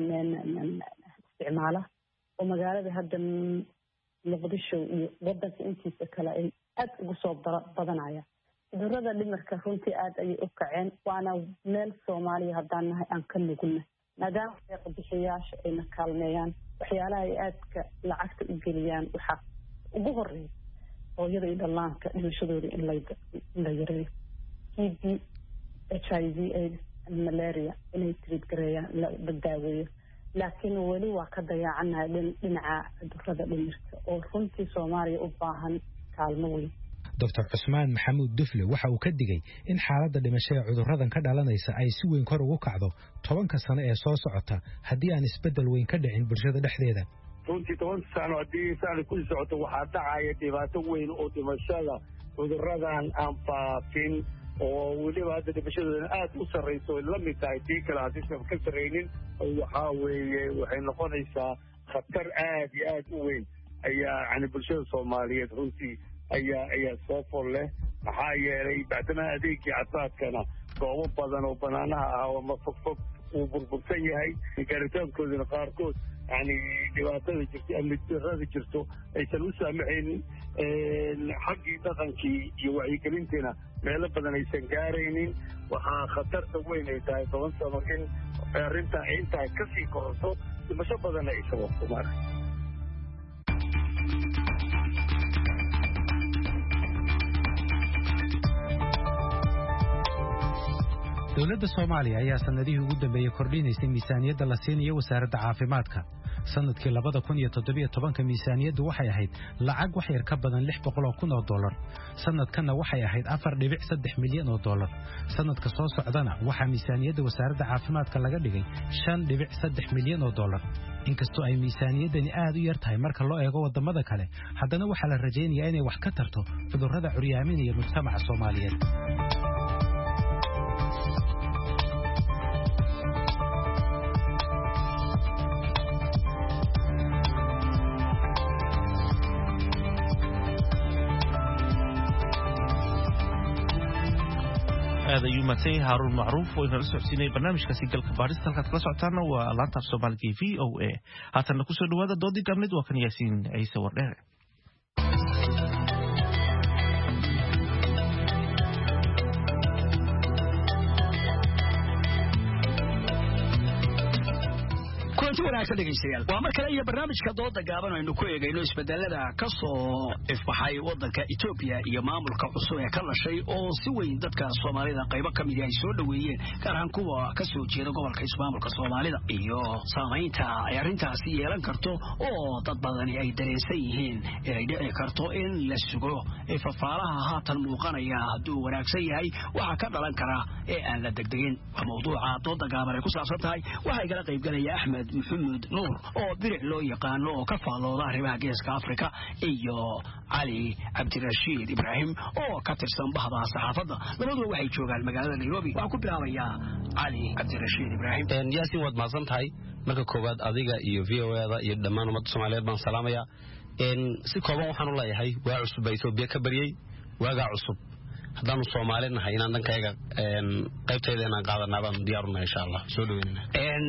isticmaala oo magaalada hadda muqdisho iyo wadanka intiisa kale ay aad ugu soo badanayaan cudurrada dhimirka runtii aad ayay u kaceen waana meel Soomaaliya haddaan nahay aan ka nugulnahay maadaama deeq bixiyaasha ayna kaalmeeyaan waxyaalaha ay aadka lacagta u geliyaan waxaa ugu horeeya hooyada iyo dhallaanka dhimashadooda in la yareeyo T B, H I V, AIDS, malaria inay treat gareeyaan la daaweeyo laakiin weli waa ka dayacanahay dhinaca cudurrada dhimirka oo runtii Soomaaliya u baahan kaalmo weyn Doctor Cusmaan Maxamuud Dufle waxa uu ka digay in xaaladda dhimashada cudurradan ka dhalanaysa ay si weyn kor ugu kacdo tobanka sano ee soo socota haddii aan isbeddel weyn ka dhicin bulshada dhexdeeda runtii toban sano haddii saan ku socoto waxaa dhacaya dhibaato weyn oo dhimashada cudurradan aan faafin oo weliba hadda dhimashadooda aad u sarrayso la mid tahay tii kale haddaysan ka sarraynin waxaa weeye waxay noqonaysaa khatar aad iyo aad u weyn ayaa yani bulshada soomaaliyeed runtii ayaa ayaa soo fol leh maxaa yeelay bacdama adeegii caafimaadkana goobo badan oo banaanaha ah ama fogfog uu burbursan yahay gaaritaankoodana qaarkood yani dhibaatada jirto amni darada jirto aysan u saamaxaynin xaggii dhaqankii iyo wacyigelintiina meelo badan aysan gaaraynin waxaa khatarta weyn ay tahay toban sano in arrintaa intaa kasii kororto dhimasho badanna ay sababto mara dowladda Soomaaliya ayaa sanadihii ugu dambeeyay kordhinaysay miisaaniyadda la siinayo wasaaradda caafimaadka sanadkii labada kun iyo toddoba iyo tobanka miisaaniyaddu waxay ahayd lacag wax yar ka badan lix boqol oo kun oo dollar sanadkana waxay ahayd afar dhibic saddex milyan oo dollar sanadka soo socdana waxaa miisaaniyadda wasaaradda caafimaadka laga dhigay shan dhibic saddex milyan oo dollar inkastoo ay miisaaniyaddani aad u yar tahay marka loo eego wadamada kale haddana waxaa la rajaynayaa inay wax ka tarto cudurrada curyaaminaya mujtamaca Soomaaliyeed هذا يوم تي هارون معروف وإن رسول سيني برنامج كسي قلق باريس تلقى تقص عطانا والانتا في صومالي في أو إيه هاتا نكسر هذا دودي كاملد وكان ياسين عيسى ورنه wanaagsan dhegeystayaal waa markale iyo barnaamijka dooda gaaban aynu ku eegayno isbedelada ka soo ifbaxay wadanka Ethiopia iyo maamulka cusub ee ka lashay oo si weyn dadka Soomaalida qayb ka mid ah ay soo dhaweeyeen gaar ahaan kuwa ka soo jeeda gobolka ismaamulka Soomaalida iyo saameynta ay arrintaasi yeelan karto oo dad badan ay dareensan yihiin inay dhici karto in la sugo ee fafaalaha haatan muuqanaya hadduu wanaagsan yahay waxa ka dhalan kara ee aan la degdegin waa mawduuca dooda gaaban ay ku saabsan tahay waxa ay kala qayb galaya Axmed محمد نور oo biric loo yaqaano oo ka faalooda arrimaha geeska Afrika iyo Ali Abdirashiid Ibrahim oo ka tirsan bahda saxaafadda labaduba waxay joogaan magaalada Nairobi waxa ku bilaabaya Ali Abdirashiid Ibrahim een yaasin wad maasan tahay marka koobaad adiga iyo V O A da iyo dhammaan ummadda Soomaaliyeed baan salaamaya een si kooban waxaan u leeyahay waa cusub Ethiopia ka bariyay waaga cusub haddaanu Soomaaliyeed nahay inaan dhankayga een qaybteeda inaan qaadanaa baan diyaar u nahay insha Allah soo dhaweynaa een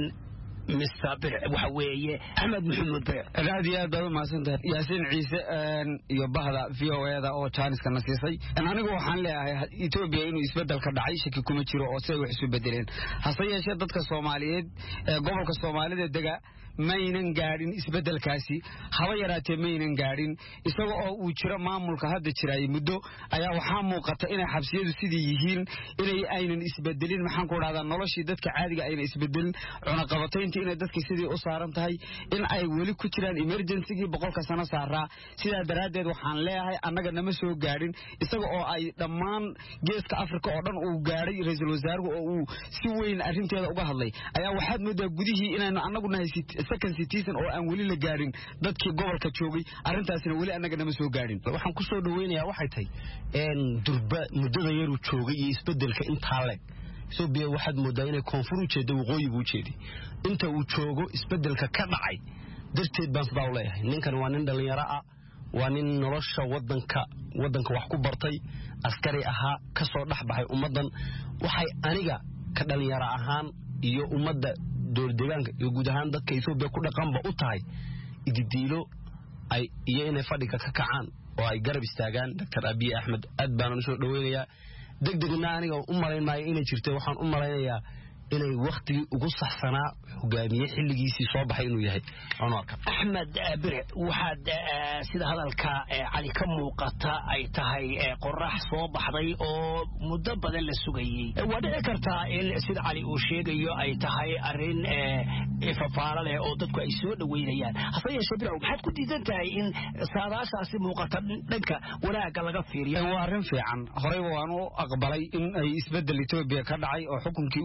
مستقبل وحويه أحمد محمد بيع راديو دابا ما سنت ياسين عيسى iyo bahda V O A da oo chance kana siisay anigu waxaan leeyahay Ethiopia inuu isbedel ka dhacay shaki kuma jiro oo say wax isu bedeleen hase yeeshee dadka Soomaaliyeed ee gobolka Soomaalida dega maynan gaarin isbedelkaasi haba yaraatee maynan gaarin isaga oo uu jiro maamulka hadda jiray muddo ayaa waxaa muuqata inay xabsiyadu sidii yihiin inay aynan isbedelin maxaan ku raadaan noloshii dadka caadiga ayna isbedelin cunaqabatayntii inay dadka sidii u saaran tahay in ay weli ku jiraan emergency-gii boqolka sano saaraa sidaa daraaddeed waxaan leeyahay annaga nama soo gaarin isaga oo ay dhammaan geeska Afrika oo dhan uu gaaray ra'iisul wasaaruhu oo uu si weyn arrinteeda uga hadlay ayaa waxaad moodaa gudihii inaynu annagu nahay second citizen oo aan weli la gaarin dadkii gobolka joogay arrintaasina weli annaga nama soo gaarin waxaan ku soo dhaweynayaa waxay tahay een durba muddada yar uu joogay iyo isbedelka inta leeg Ethiopia waxaad moodaa inay koonfur u jeedo waqooyi buu jeeday inta uu joogo isbedelka ka dhacay darteed baan sidaa u leeyahay ninkan waa nin dhalinyaro ah waa nin nolosha wadanka wadanka wax ku bartay askari ahaa ka soo dhaxbaxay ummadan waxay aniga ka dhalinyaro ahaan iyo ummadda dowladdeegaanka iyo guud ahaan dadka Ethiopia ku dhaqanba u tahay ididiilo ay iyo inay fadhiga ka kacaan oo ay garab istaagaan Doctor Abiy Ahmed aad baan u soo dhaweynayaa degdegna aniga u maleyn maayo inay jirto waxaan u maleynayaa inay waqtigii ugu saxsanaa hogaamiye xilligiisii soo baxay inuu yahay anwarka Ahmed Bire waxaad sida hadalka Ali ka muuqata ay tahay qorax soo baxday oo muddo badan la sugayay waa dhici kartaa in sida Ali uu sheegayo ay tahay arrin ifafaala leh oo dadku ay soo dhaweynayaan hase yeeshee Bire waxaad ku diidan tahay in saadaashaasi muuqata dhanka wanaaga laga fiiriyo waa arrin fiican horey waan u aqbalay in ay isbedel Ethiopia ka dhacay oo xukunkii uu ka soo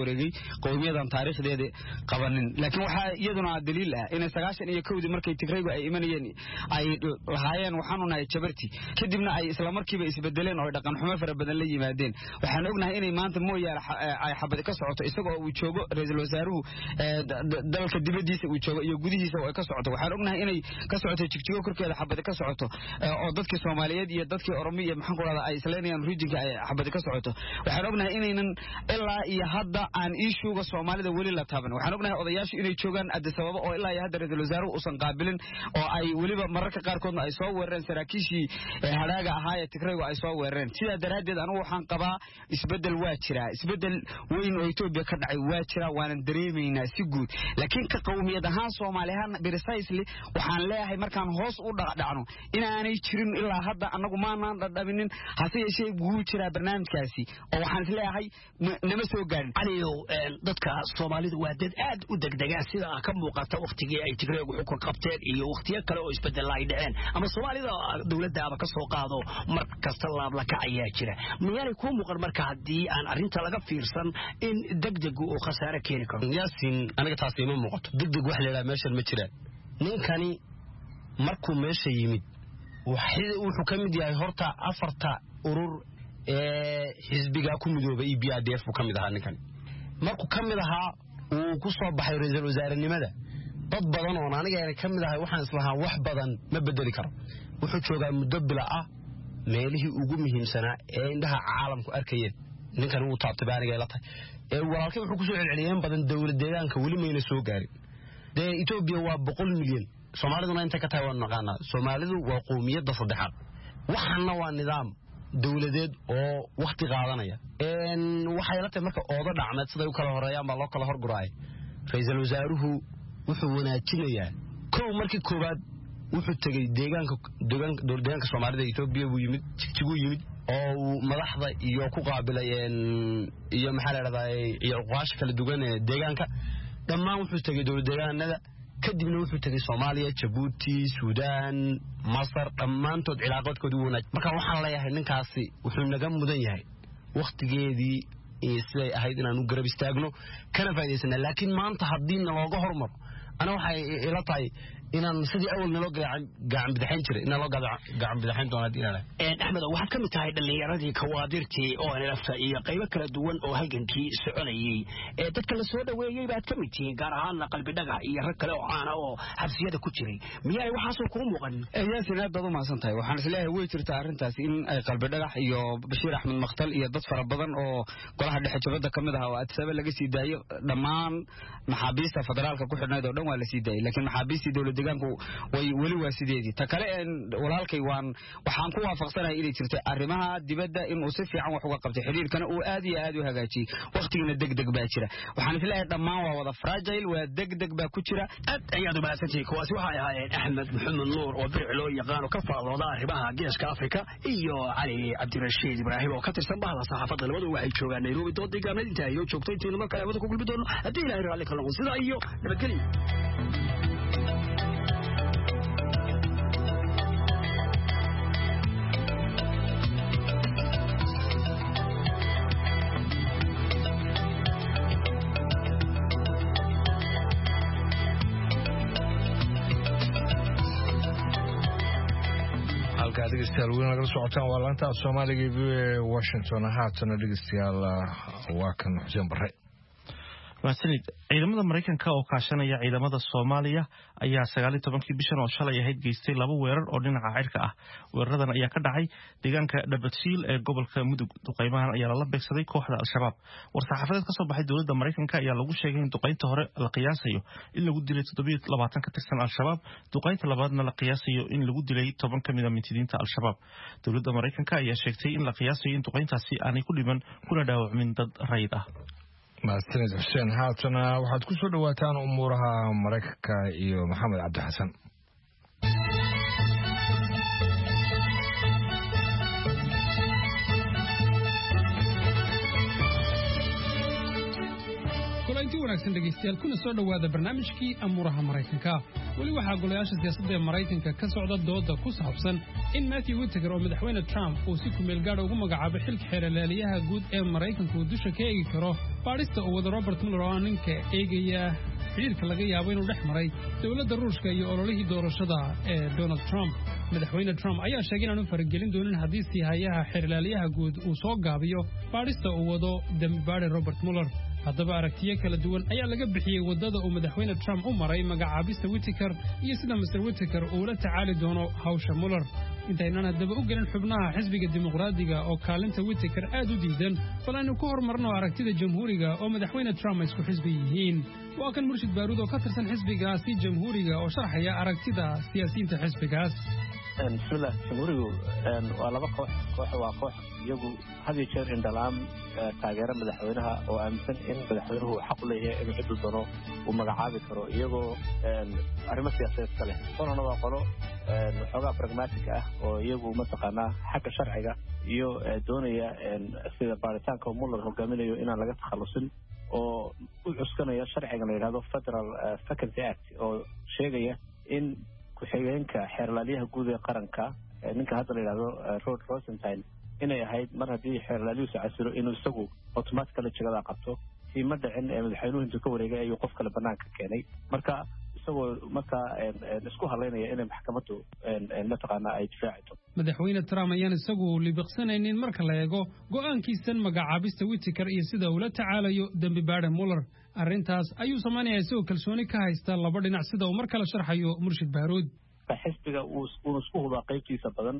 wareegay qowmiyadan taariikhdeeda qabanin laakiin waxa iyaduna daliil ah in sagaashan iyo kowdii markay Tigraygu ay imanayeen ay lahaayeen waxaan u nahay jabarti kadibna ay isla markiiba isbedeleen oo dhaqan xumo fara badan la yimaadeen waxaan ognahay inay maanta mooyaal ay xabad ka socoto isagoo uu joogo ra'iisul wasaaruhu dalka dibadiisa uu joogo iyo gudihiisa oo ka socoto waxaan ognahay inay ka socoto jigjigo korkeeda xabad ka socoto oo dadkii Soomaaliyeed iyo dadkii Oromiya maxaan ku radaa ay isleenayaan regionka ay xabad ka socoto waxaan ognahay inaynan ilaa iyo hadda aan issuega Soomaalida wali la taaban waxaan ognahay odayaashu inay joogaan Addis Ababa oo ilaa iyo hadda ra'iisul wasaaruhu uusan qaabilin oo ay waliba mararka qaar koodna ay soo weerareen saraakiishii hadaaga ahaa ee Tigraygu ay soo weerareen sida daraadeed anigu waxaan qabaa isbedel waa jira isbedel weyn oo Itoobiya ka dhacay waa jira waan dareemaynaa si guud laakiin ka qowmiyad ahaan Soomaalihan precisely waxaan leeyahay markaan hoos u dhacdhacno inaanay jirin ilaa hadda anagu maanaan dhadhaminin hase yeeshee guud jira barnaamijkaasi oo waxaan is leeyahay nama soo gaarin aniyo dadka Soomaalidu waa dad aad u degdega sida ka muuqata waqtigii ay Tigraygu xukun qabteen iyo waqtiyo kale oo isbedel ay dhaceen ama Soomaalida dawladda aba ka soo qaado mar kasta laab la kacaya jira miyay ku muuqan marka hadii aan arinta laga fiirsan in degdeg uu khasaare keeni karo yaasin aniga taas ima muuqato degdeg wax leeyahay meeshan ma jiraan ninkani markuu meesha yimid wuxuu ka mid yahay horta afarta urur ee xisbiga ku midoobay E B R D F ka mid ahaa ninkani markuu ka mid ahaa uu ku soo baxay ra'iisul wasaarenimada dad badan oo aniga ay ka mid ahay waxaan islahaan wax badan ma bedeli karo wuxuu joogaa muddo bila ah meelihii ugu muhiimsanaa ee indhaha caalamku arkayeen ninkan uu taabtay aniga ila tahay ee walaalkay wuxuu ku soo celceliyeen badan dawlad deegaanka wali mayna soo gaarin de Ethiopia waa boqol milyan Soomaaliduna inta ka tahay waan naqaanaa Soomaalidu waa qowmiyadda saddexaad waxana waa nidaam dawladeed oo waqti qaadanaya een waxay la tahay marka ooda dhacmeed sida uu kala horeeyaan baa loo kala horguraay ra'iisul wasaaruhu wuxuu wanaajinayaa koow markii koobaad wuxuu tagay deegaanka deegaanka deegaanka Soomaalida Ethiopia buu yimid jigjigu yimid oo madaxda iyo ku qaabilayeen iyo maxaa la yiraahdaa iyo qaash kala duwan ee deegaanka dhammaan wuxuu tagay dawlad deegaanada kadibna wuxuu tagay Soomaaliya Djibouti Suudaan Masar dhammaantood cilaaqadkoodu wanaag marka waxaan leeyahay ninkaasi wuxuu naga mudan yahay waqtigeedii ee siday ahayd inaan u garab istaagno kana faa'iideysana laakiin maanta hadii nalooga hormar ana waxay ila tahay inaan sidii awal naloo gacan bidixayn jiray inaan loo gacan bidixayn doonaa diinana een Axmed waxaad ka mid tahay dhalinyaradii kawaadirtii oo nafta iyo qaybo kala duwan oo halgankii soconayay ee dadka la soo dhaweeyay baad ka mid tihiin gaar ahaan qalbi dhagax iyo rag kale oo caana oo xabsiyada ku jiray miyay waxaas ku muuqan eeyaasina dad u maasan tahay waxaan isleeyahay way jirtaa arintaas in ay qalbi dhagax iyo Bashiir Axmed Maqtal iyo dad fara badan oo golaha dhexe jabada kamid ah oo adsaba laga sii daayo dhamaan maxaabiista federaalka ku xidhnayd oo dhan waa la sii daayay laakiin maxaabiistii dawladda deegaanku way wali waa sideedii ta kale in walaalkay waan waxaan ku waafaqsanahay inay jirto arrimaha dibadda in uu si fiican wax uga qabtay xiriirkana uu aad iyo aad u hagaajiyay waqtigiina degdeg baa jira waxaan isleeyahay dhammaan waa wada fragile waa degdeg baa ku jira aad ayaad u baahantahay kuwaasi waxay ahaayeen Axmed Maxamed Nuur oo biric loo yaqaan ka faaqooda arrimaha geeska Afrika iyo Cali Cabdirashiid Ibraahim oo ka tirsan bahda saxaafadda labadu waxay joogaan Nairobi dood deegaanada inta ay joogto intii markale wada ku gulbi doono hadii Ilaahay raali ka noqdo sida iyo nabadgelyo dhegeystayaal weyn nagala socotaan waa laanta Soomaaliga ee Washington haatana dhegeystayaal waa kan Xuseen Barre waasanid ciidamada Mareykanka oo kaashanaya ciidamada Soomaaliya ayaa sagaal iyo tobankii bishan oo shalay ahayd geystay laba weerar oo dhinaca cirka ah weeraradan ayaa ka dhacay deegaanka Dhabatsiil ee gobolka Mudug duqeymahan ayaa la beegsaday kooxda Al-Shabaab war-saxaafadeed ka soo baxay dawladda Mareykanka ayaa lagu sheegay in duqeynta hore la qiyaasayo in lagu dilay toddoba iyo labaatan ka tirsan Al-Shabaab duqeynta labaadna la qiyaasayo in lagu dilay toban ka mid ah mintidiinta Al-Shabaab dawladda Mareykanka ayaa sheegtay in la qiyaasayo in duqeyntaasi aanay ku dhiman kuna dhaawacmin dad rayid ah maasanid Xuseen haatana waxaad ku soo dhawaataan umuuraha Mareykanka iyo Maxamed Cabdi Xasan kulanti wanaagsan dhegeystayaal kuna soo dhawaada barnaamijkii amuuraha Mareykanka wali waxa golayaasha siyaasadda ee Mareykanka ka socda dooda ku saabsan in Matthew Whitaker oo madaxweyne Trump uu si ku meel gaar ugu magacaabay xilka xeerlaaliyaha guud ee Mareykanka uu dusha ka eegi karo baarista uu wada Robert Mueller oo ninka eegaya xiriirka laga yaabo inuu dhex maray dawladda Ruushka iyo ololihii doorashada ee Donald Trump madaxweyne Trump ayaa sheegay inaanu faragelin doonin haddii siyahayaha xeerlaaliyaha guud uu soo gaabiyo baarista uu wado dambibaare Robert Mueller haddaba aragtiyo kala duwan ayaa laga bixiyay wadada uu madaxweyne Trump u maray magacaabista Whitaker iyo sida Mister Whitaker uu la tacaali doono hawsha Mueller intaynaan haddaba u gelin xubnaha xisbiga dimuqraadiga oo kaalinta Whitaker aad u diidan bal aynu ku horumarno aragtida jamhuuriga oo madaxweyne Trump isku xisbi yihiin waa kan Murshid Baaruud oo ka tirsan xisbigaasi jamhuuriga oo sharxaya aragtida siyaasiyiinta xisbigaas bismillah jamhuurigu waa laba koox koox waa koox iyagu had iyo jeer indhalaan taageero madaxweynaha oo aaminsan in madaxweynuhu xaq u leeyahay inuu ciddu doono uu magacaabi karo iyagoo arrimo siyaasadeed ka leh qolana waa qolo xoogaa pragmatic ah oo iyagu mataqaanaa xagga sharciga iyo doonaya sida baaritaanka Mueller hogaaminayo inaan laga takhalusin oo u cuskanaya sharciga la yidhaahdo Federal Vacancy Act oo sheegaya in ku-xigeenka xeerlaaliyaha guud ee qaranka ninka hadda la yidhaahdo Rod Rosenstein inay ahayd mar haddii xeerlaaliyu casiro inuu isagu automatically jagada qabto si ma dhicin ee madaxweynuhu intuu ka wareegay ayuu qof kale banaanka keenay marka isagoo marka isku haleynaya inay maxkamaddu mataqaanaa ay difaaciso madaxweyne Trump ayaan isagu libiqsanaynin marka la eego go'aankiisan magacaabista Whitaker iyo sida uu la tacaalayo dambibaare Mueller arrintaas ayuu Soomaaliya isagoo kalsooni ka haysta laba dhinac sida uu mar kale sharxayo Murshid Baaruud xisbiga uu isku hubaa qaybtiisa badan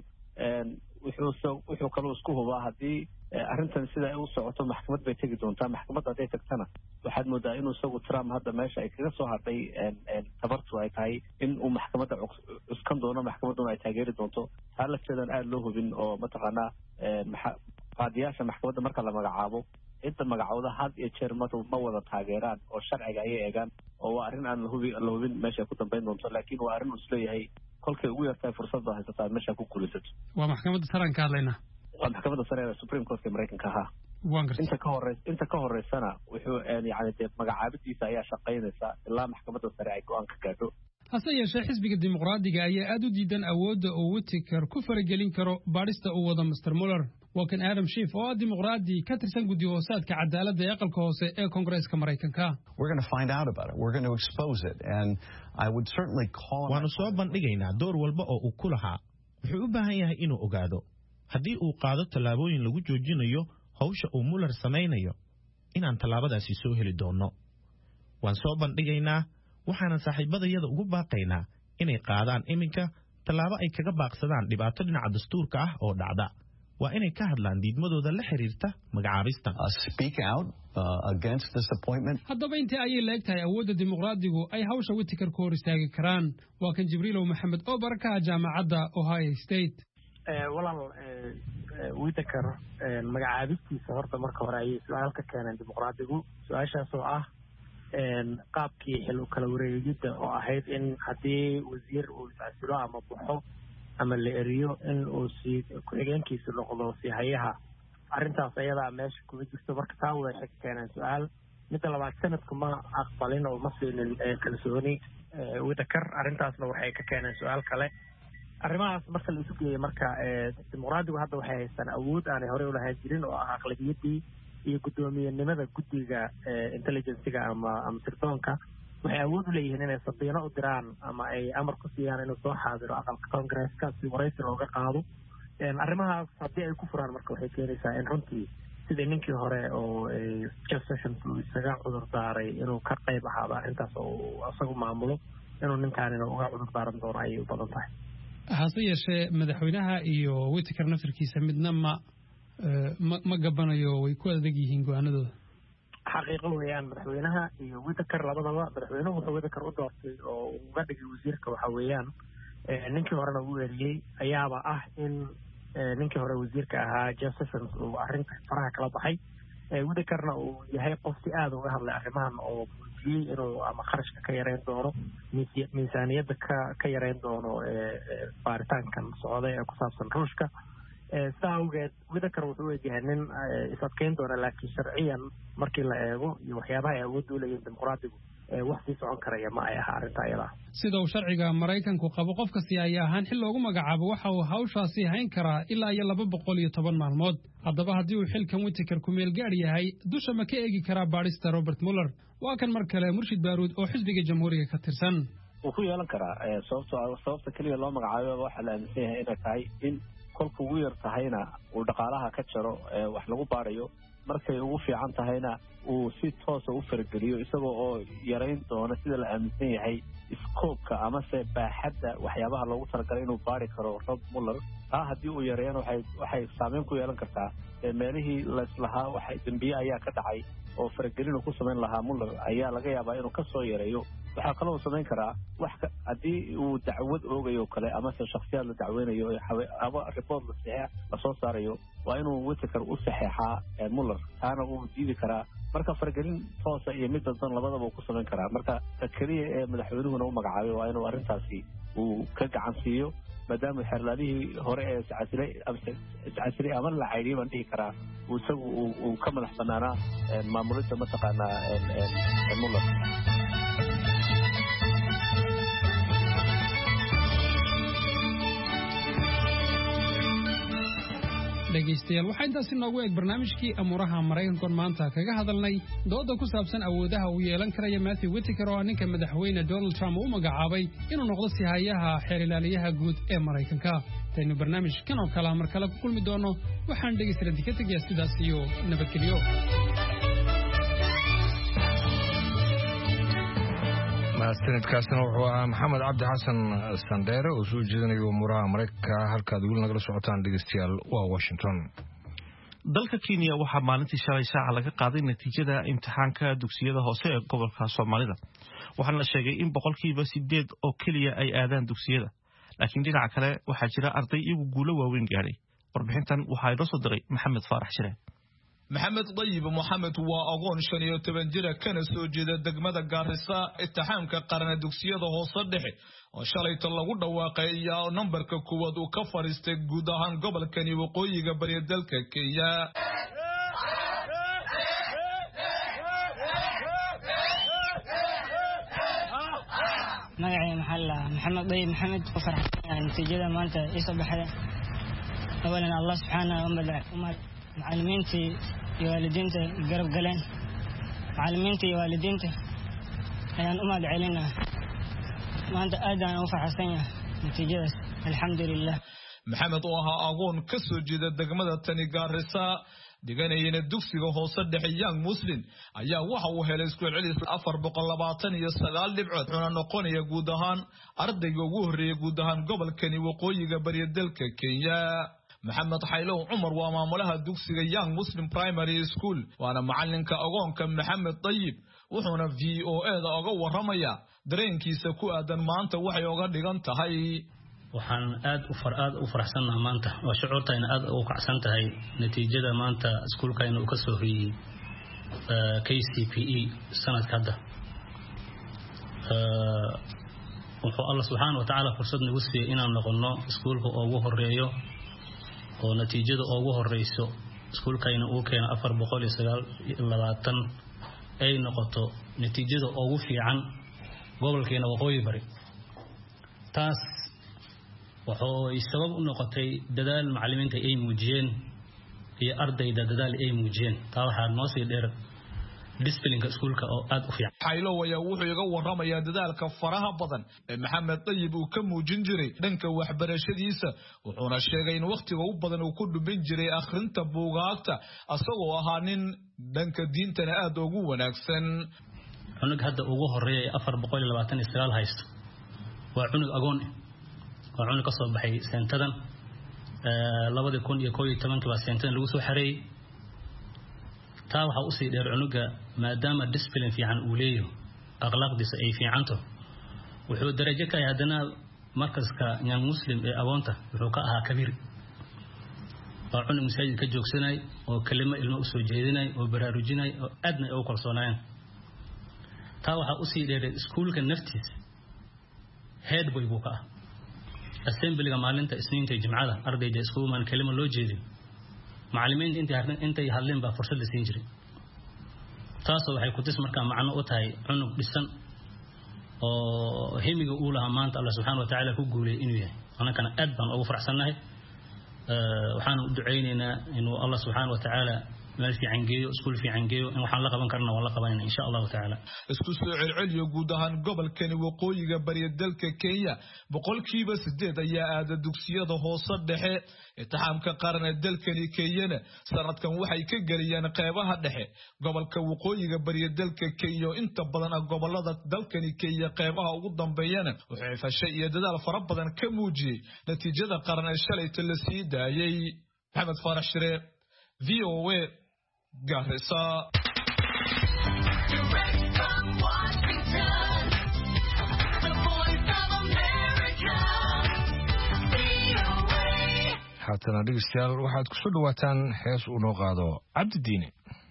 wuxuu wuxuu kaloo isku hubaa haddii arrintan sida ay u socoto maxkamad bay tegi doontaa maxkamadda hadday tagtana waxaad moodaa inuu isagu Trump hadda meesha ay kaga soo hadhay tabartu ay tahay in uu maxkamadda cuskan doono maxkamadduna ay taageeri doonto taa lafteedan aad loo hubin oo mataqaanaa qaadiyaasha maxkamadda marka la magacaabo inta magacooda had iyo jeer ma wada taageeraan oo sharciga ayay eegaan oo waa arrin aan la hubin meesha ay ku dambayn doonto laakiin waa arrin uu isleeyahay kolkay ugu yartahay fursad baa haysataa meesha ku guulaysato waa maxkamadda sare ka hadlayna waa maxkamadda sare ee Supreme Court ee Mareykanka ha inta ka horeys inta ka horeysana wuxuu yani dee magacaabidiisa ayaa shaqaynaysa ilaa maxkamadda sare ay go'aan ka gaadho hase yeeshee xisbiga dimuqraadiga ayaa aad u diidan awoodda uu Whitaker ku faragelin karo baarista uu wado Mister Mueller waa kan Adam Schiff oo dimuqraadi ka tirsan guddi hoosaadka cadaaladda ee aqalka hoose ee Koongareeska Mareykanka we're going to find out about it we're going to expose it and I would certainly call waanu soo bandhigaynaa door walba oo uu ku lahaa wuxuu u baahan yahay inuu ogaado haddii uu qaado tallaabooyin lagu joojinayo hawsha uu Mueller samaynayo inaan tallaabadaasi soo heli doono waan soo bandhigaynaa waxaanan saaxiibadayada ugu baaqaynaa inay qaadaan iminka tallaabo ay kaga baaqsadaan dhibaato dhinaca dastuurka ah oo dhacda waa inay ka hadlaan diidmadooda la xiriirta magacaabista speak out uh, against this appointment haddaba intee ayay la egtahay awoodda dimuqraadigu ay hawsha Whitaker ku hor istaagi karaan waa kan Jibriil Maxamed oo barakaha jaamacadda Ohio State walaal Whitaker magacaabistiisa horta marka hore ayay su'aal ka keeneen dimuqraadigu su'aashaas oo ah qaabkii xil u kala wareegidda oo ahayd in haddii wasiir uu iscasilo ama baxo ama la eriyo in uu si ku-xigeenkiisu noqdo sihayaha arrintaas ayadaa meesha kuma jirto marka taa waxay ka keeneen su-aal midda labaad sanadku ma aqbalin oo ma siinin kalsooni Whitaker arrintaasna waxay ka keeneen su-aal kale arrimahaas marka la isu geeyey marka dimuqraadigu hadda waxay haystaan awood aanay horey ulahaan jirin oo ah aqlabiyadii iyo guddoomiyenimada guddiga intelligencega ama ama sirdoonka waxay awood u leeyihiin inay sabiino u diraan ama ay amar ku siiyaan inuu soo xaadiro aqalka Koongareeska si waraysi looga qaado arrimahaas haddii ay ku furaan marka waxay keenaysaa in runtii sidii ninkii hore oo Jeff Sessions uu isaga cudur daaray inuu ka qayb ahaado arrintaas oo isagu maamulo inuu ninkaanina uga cudur daaran doono ayay u badan tahay hase yeeshee madaxweynaha iyo Whitaker nafirkiisa midna ma ma gabanayo way ku adag yihiin go'aanadooda xaqiiqo weeyaan madaxweynaha iyo Whitaker labadaba madaxweynuhu wuxuu Whitaker u doortay oo uga dhigay wasiirka waxa weeyaan ninkii horena uu weeriyey ayaaba ah in ninkii hore wasiirka ahaa Jeff Sessions uu arrinta faraha kala baxay Whitakerna uu yahay qofkii aad uga hadlay arrimahan oo muujiyey inuu ama kharashka ka yareyn doono miisaaniyadda ka ka yareyn doono baaritaankan socday ee ku saabsan Ruushka saa awgeed whitaker wuxuu eegyahay nin is-adkeyn doona laakiin sharciyan markii la eego iyo waxyaabaha ay awoodda u leeyihin dimuqraadigu wax sii socon karaya ma ay aha arrinta ayada sida uu sharciga maraykanku qabo qofka siyaaya ahaan xil loogu magacaabo waxa uu hawshaasi hayn karaa ilaa iyo laba boqol iyo toban maalmood haddaba haddii uu xilkan whitaker ku meel gaadh yahay dusha ma ka eegi karaa baadhista robert muller waa kan mar kale murshid baaruud oo xisbiga jamhuuriga ka tirsan wuu ku yeelan karaa sababto sababta keliya loo magacaabo waxaa la aaminsan yahay inay tahay in kolka ugu yar tahayna uu dhaqaalaha ka jaro wax lagu baarayo markay ugu fiican tahayna uu si toosa u farageliyo isagoo oo yarayn doono sida la aaminsan yahay iskoobka amase baaxadda waxyaabaha loogu talagalay inuu baari karo rob muller taa haddii uu yareeyana waxay waxay saameyn ku yeelan kartaa meelihii laislahaa waxay dembiye ayaa ka dhacay oo faragelin uu ku samayn lahaa muller ayaa laga yaabaa inuu kasoo yareeyo waxaa kaloo samayn karaa wax haddii uu dacwad oogayo kale amase shaksiyaad la dacweynayo aba report la saxeex lasoo saarayo waa inuu whitaker u saxeexaa muller taana uu diidi karaa marka faragelin toosa iyo mid dadban labadaba uu ku samayn karaa marka ta keliya ee madaxweynuhuna u magacaabay waa inuu arrintaasi uu ka gacan siiyo maadaama xeerlaadihii hore ee iscasilay iscasilay ama la caydiyay baan dhihi karaa isagu uu ka madax banaanaa maamulidda mataqaanaa muller dhegaystayaal waxaa intaasi noogu eeg barnaamijkii amuuraha maraykankoon maanta kaga hadalnay dooda ku saabsan awoodaha uu yeelan karaya matthew whitaker oo ninka madaxweyne donald trump u magacaabay inuu noqdo sihayaha xeer ilaaliyaha guud ee maraykanka intaynu barnaamijkan oo kalea mar kale ku kulmi doono waxaan dhegaystayaal ka tegayaa sidaas iyo nabadgelyo mahadsanidkaasina wuxuu ahaa maxamed cabdi xasan sandheere oo soo jeedinayo umuuraha maraykanka halkaad weli nagala socotaan dhegeystayaal waa washington dalka kenya waxaa maalintii shalay saaca laga qaaday natiijada imtixaanka dugsiyada hoose ee gobolka soomaalida waxaana la sheegay in boqolkiiba sideed oo keliya ay aadaan dugsiyada laakiin dhinaca kale waxaa jira arday iyagu guulo waaweyn gaadhay warbixintan waxaa inoo soo diray maxamed faarax shire maxamed dayib moxamed waa aqoon shan iyo toban jira kana soo jeeda degmada gaarisa itixaamka qarana dugsiyada hoose dhexe oo shalayta lagu dhawaaqay ayaa nambarka kuwaad uu ka fadhiistay guud ahaan gobolkani waqooyiga bari dalka kenya magacay maxalla maxamed dayib maxamed ku farxay natiijada maanta isoo baxday awalan allah subxaanahu wa ta'ala macallimiintii iyo waalidiinta garab galeen macallimiinta iyo waalidiinta ayaan u mahad celinaa maanta aad aan u faraxsan yahay natiijadaas alxamdulilah maxamed oo ahaa aqoon ka soo jeeda degmada tani gaarisa dhiganayana dugsiga hoose dhexe young muslim ayaa waxa uu helay isku celcelis afar boqol labaatan iyo sagaal dhibcood wuxuuna noqonaya guud ahaan ardayga ugu horreeya guud ahaan gobolkani waqooyiga bari dalka kenya maxamed xaylow cumar waa maamulaha dugsiga young muslim primary school waana macalinka agoonka maxamed dayib wuxuuna v o a da oga waramaya dareenkiisa ku aadan maanta waxay oga dhigan tahay waxaan aad u far aad u faraxsanahay maanta waa shucuurtayna aad u kacsan tahay natiijada maanta iskuulkayna uu ka soo hoyay K C P E sanadka hadda wuxuu Allah subhanahu wa ta'ala fursad nagu siiyay inaan noqono iskuulka ugu horeeyo oo natiijada ugu horeyso iskuulkayna uu keenay afar boqol iyo sagaal iyo labaatan ay noqoto natiijada ugu fiican gobolkeena waqooyi bari taas waxay sabab u noqotay dadaal macallimiinta ay muujiyeen iyo ardayda dadaal ay muujiyeen taa waxaa noo sii dheer disciplineka iskuulka oo aad u fiican xaylo ayaa wuxuu iga waramayaa dadaalka faraha badan ee maxamed dayib uu ka muujin jiray dhanka waxbarashadiisa wuxuuna sheegay in waqtiga u badan uu ku dhumin jiray akhrinta buugaagta asagoo ahaa nin dhanka diintana aad ugu wanaagsan cunug hadda ugu horeeyay afar boqol iyo labaatan iyo sagaal haysto waa cunug agoon waa cunug ka soo baxay seentadan labada kun iyo koob iyo tobankii baa seentadan lagu soo xareeyay taa waxaa usii dheer cunuga maadaama discipline fiican uu leeyahay akhlaaqdiisa ay fiicanto wuxuu darajo ka yahay haddana markaska young muslim ee agoonta wuxuu ka ahaa kabiir waa cunug masaajid ka joogsanay oo kelimo ilmo usoo jeedinay oo baraarujinay oo aadna ay u kalsoonaayeen taa waxaa usii dheeray iskuulka naftiisa head boy buu ka ah assemblyga maalinta isniinta jimcada ardayda isku man kelimo loo jeedin macallimiinta inta hardan inta hadleen ba fursad la siin jiray taasoo waxay ku tis markaa macno u tahay cunug dhisan oo himiga uu lahaa maanta Allah subhanahu wa ta'ala ku guulay inuu yahay anakana aad baan ugu faraxsanahay waxaan u duceynaynaa inuu Allah subhanahu wa ta'ala meel fiican geeyo iskuul fiican geeyo in waxaan la qaban karnaa wala qabanayna insha Allah ta'ala isku soo celceliyo guud ahaan gobolkan waqooyiga bari dalka Kenya boqolkiiba sideed ayaa aada dugsiyada hoose dhexe imtixaanka qaran ee dalkani Kenya sanadkan waxay ka galiyeen qaybaha dhexe gobolka waqooyiga bari dalka Kenya inta badan gobolada dalkani Kenya qaybaha ugu dambeeyana waxay fashay iyo dadaal fara badan ka muujiyay natiijada qaran ee shalay la sii daayay Maxamed Farax Shire V O A Garissa. Direct from Washington, the voice of America, V O A. haatana dhegeystayaal waxaad ku soo dhawaataan hees uu noo qaado Cabdi Diine.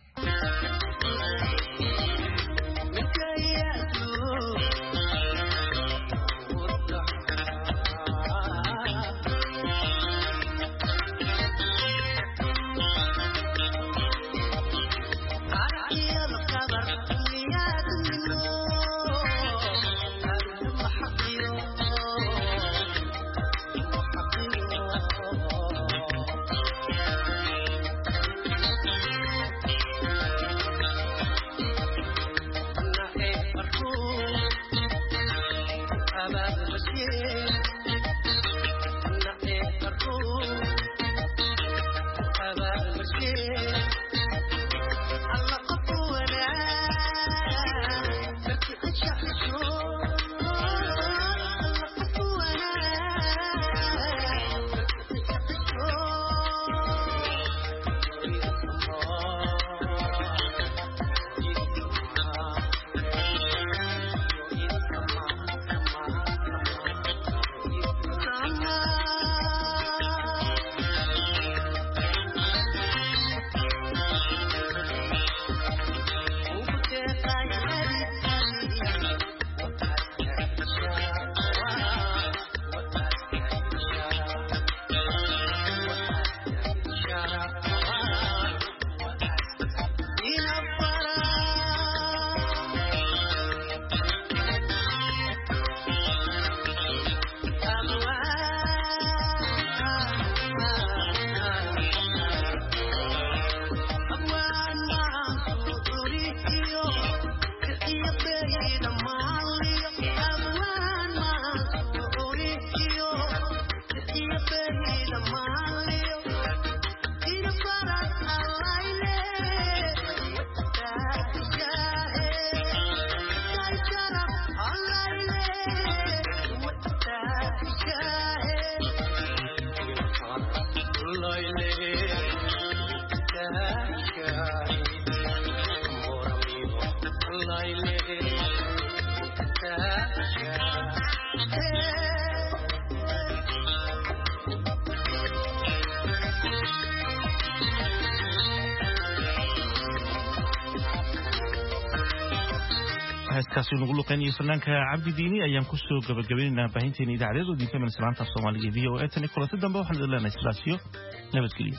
heeskaasi nagu luqeynaya fanaanka Cabdi Diini ayaan ku soo gabagabeynaa baahinteena idaacadeed oo diinta Salaanta Soomaaliga V O A tan kulanta dambe waxaan idin leenahay sidaas iyo nabadgelyo.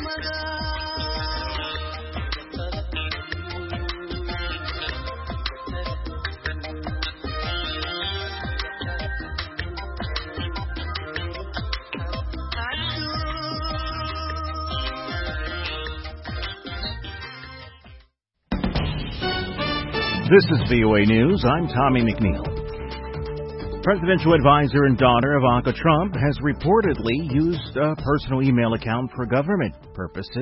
This is V O A News. I'm Tommy McNeil. Presidential advisor and daughter of Ivanka Trump has reportedly used a personal email account for government purposes.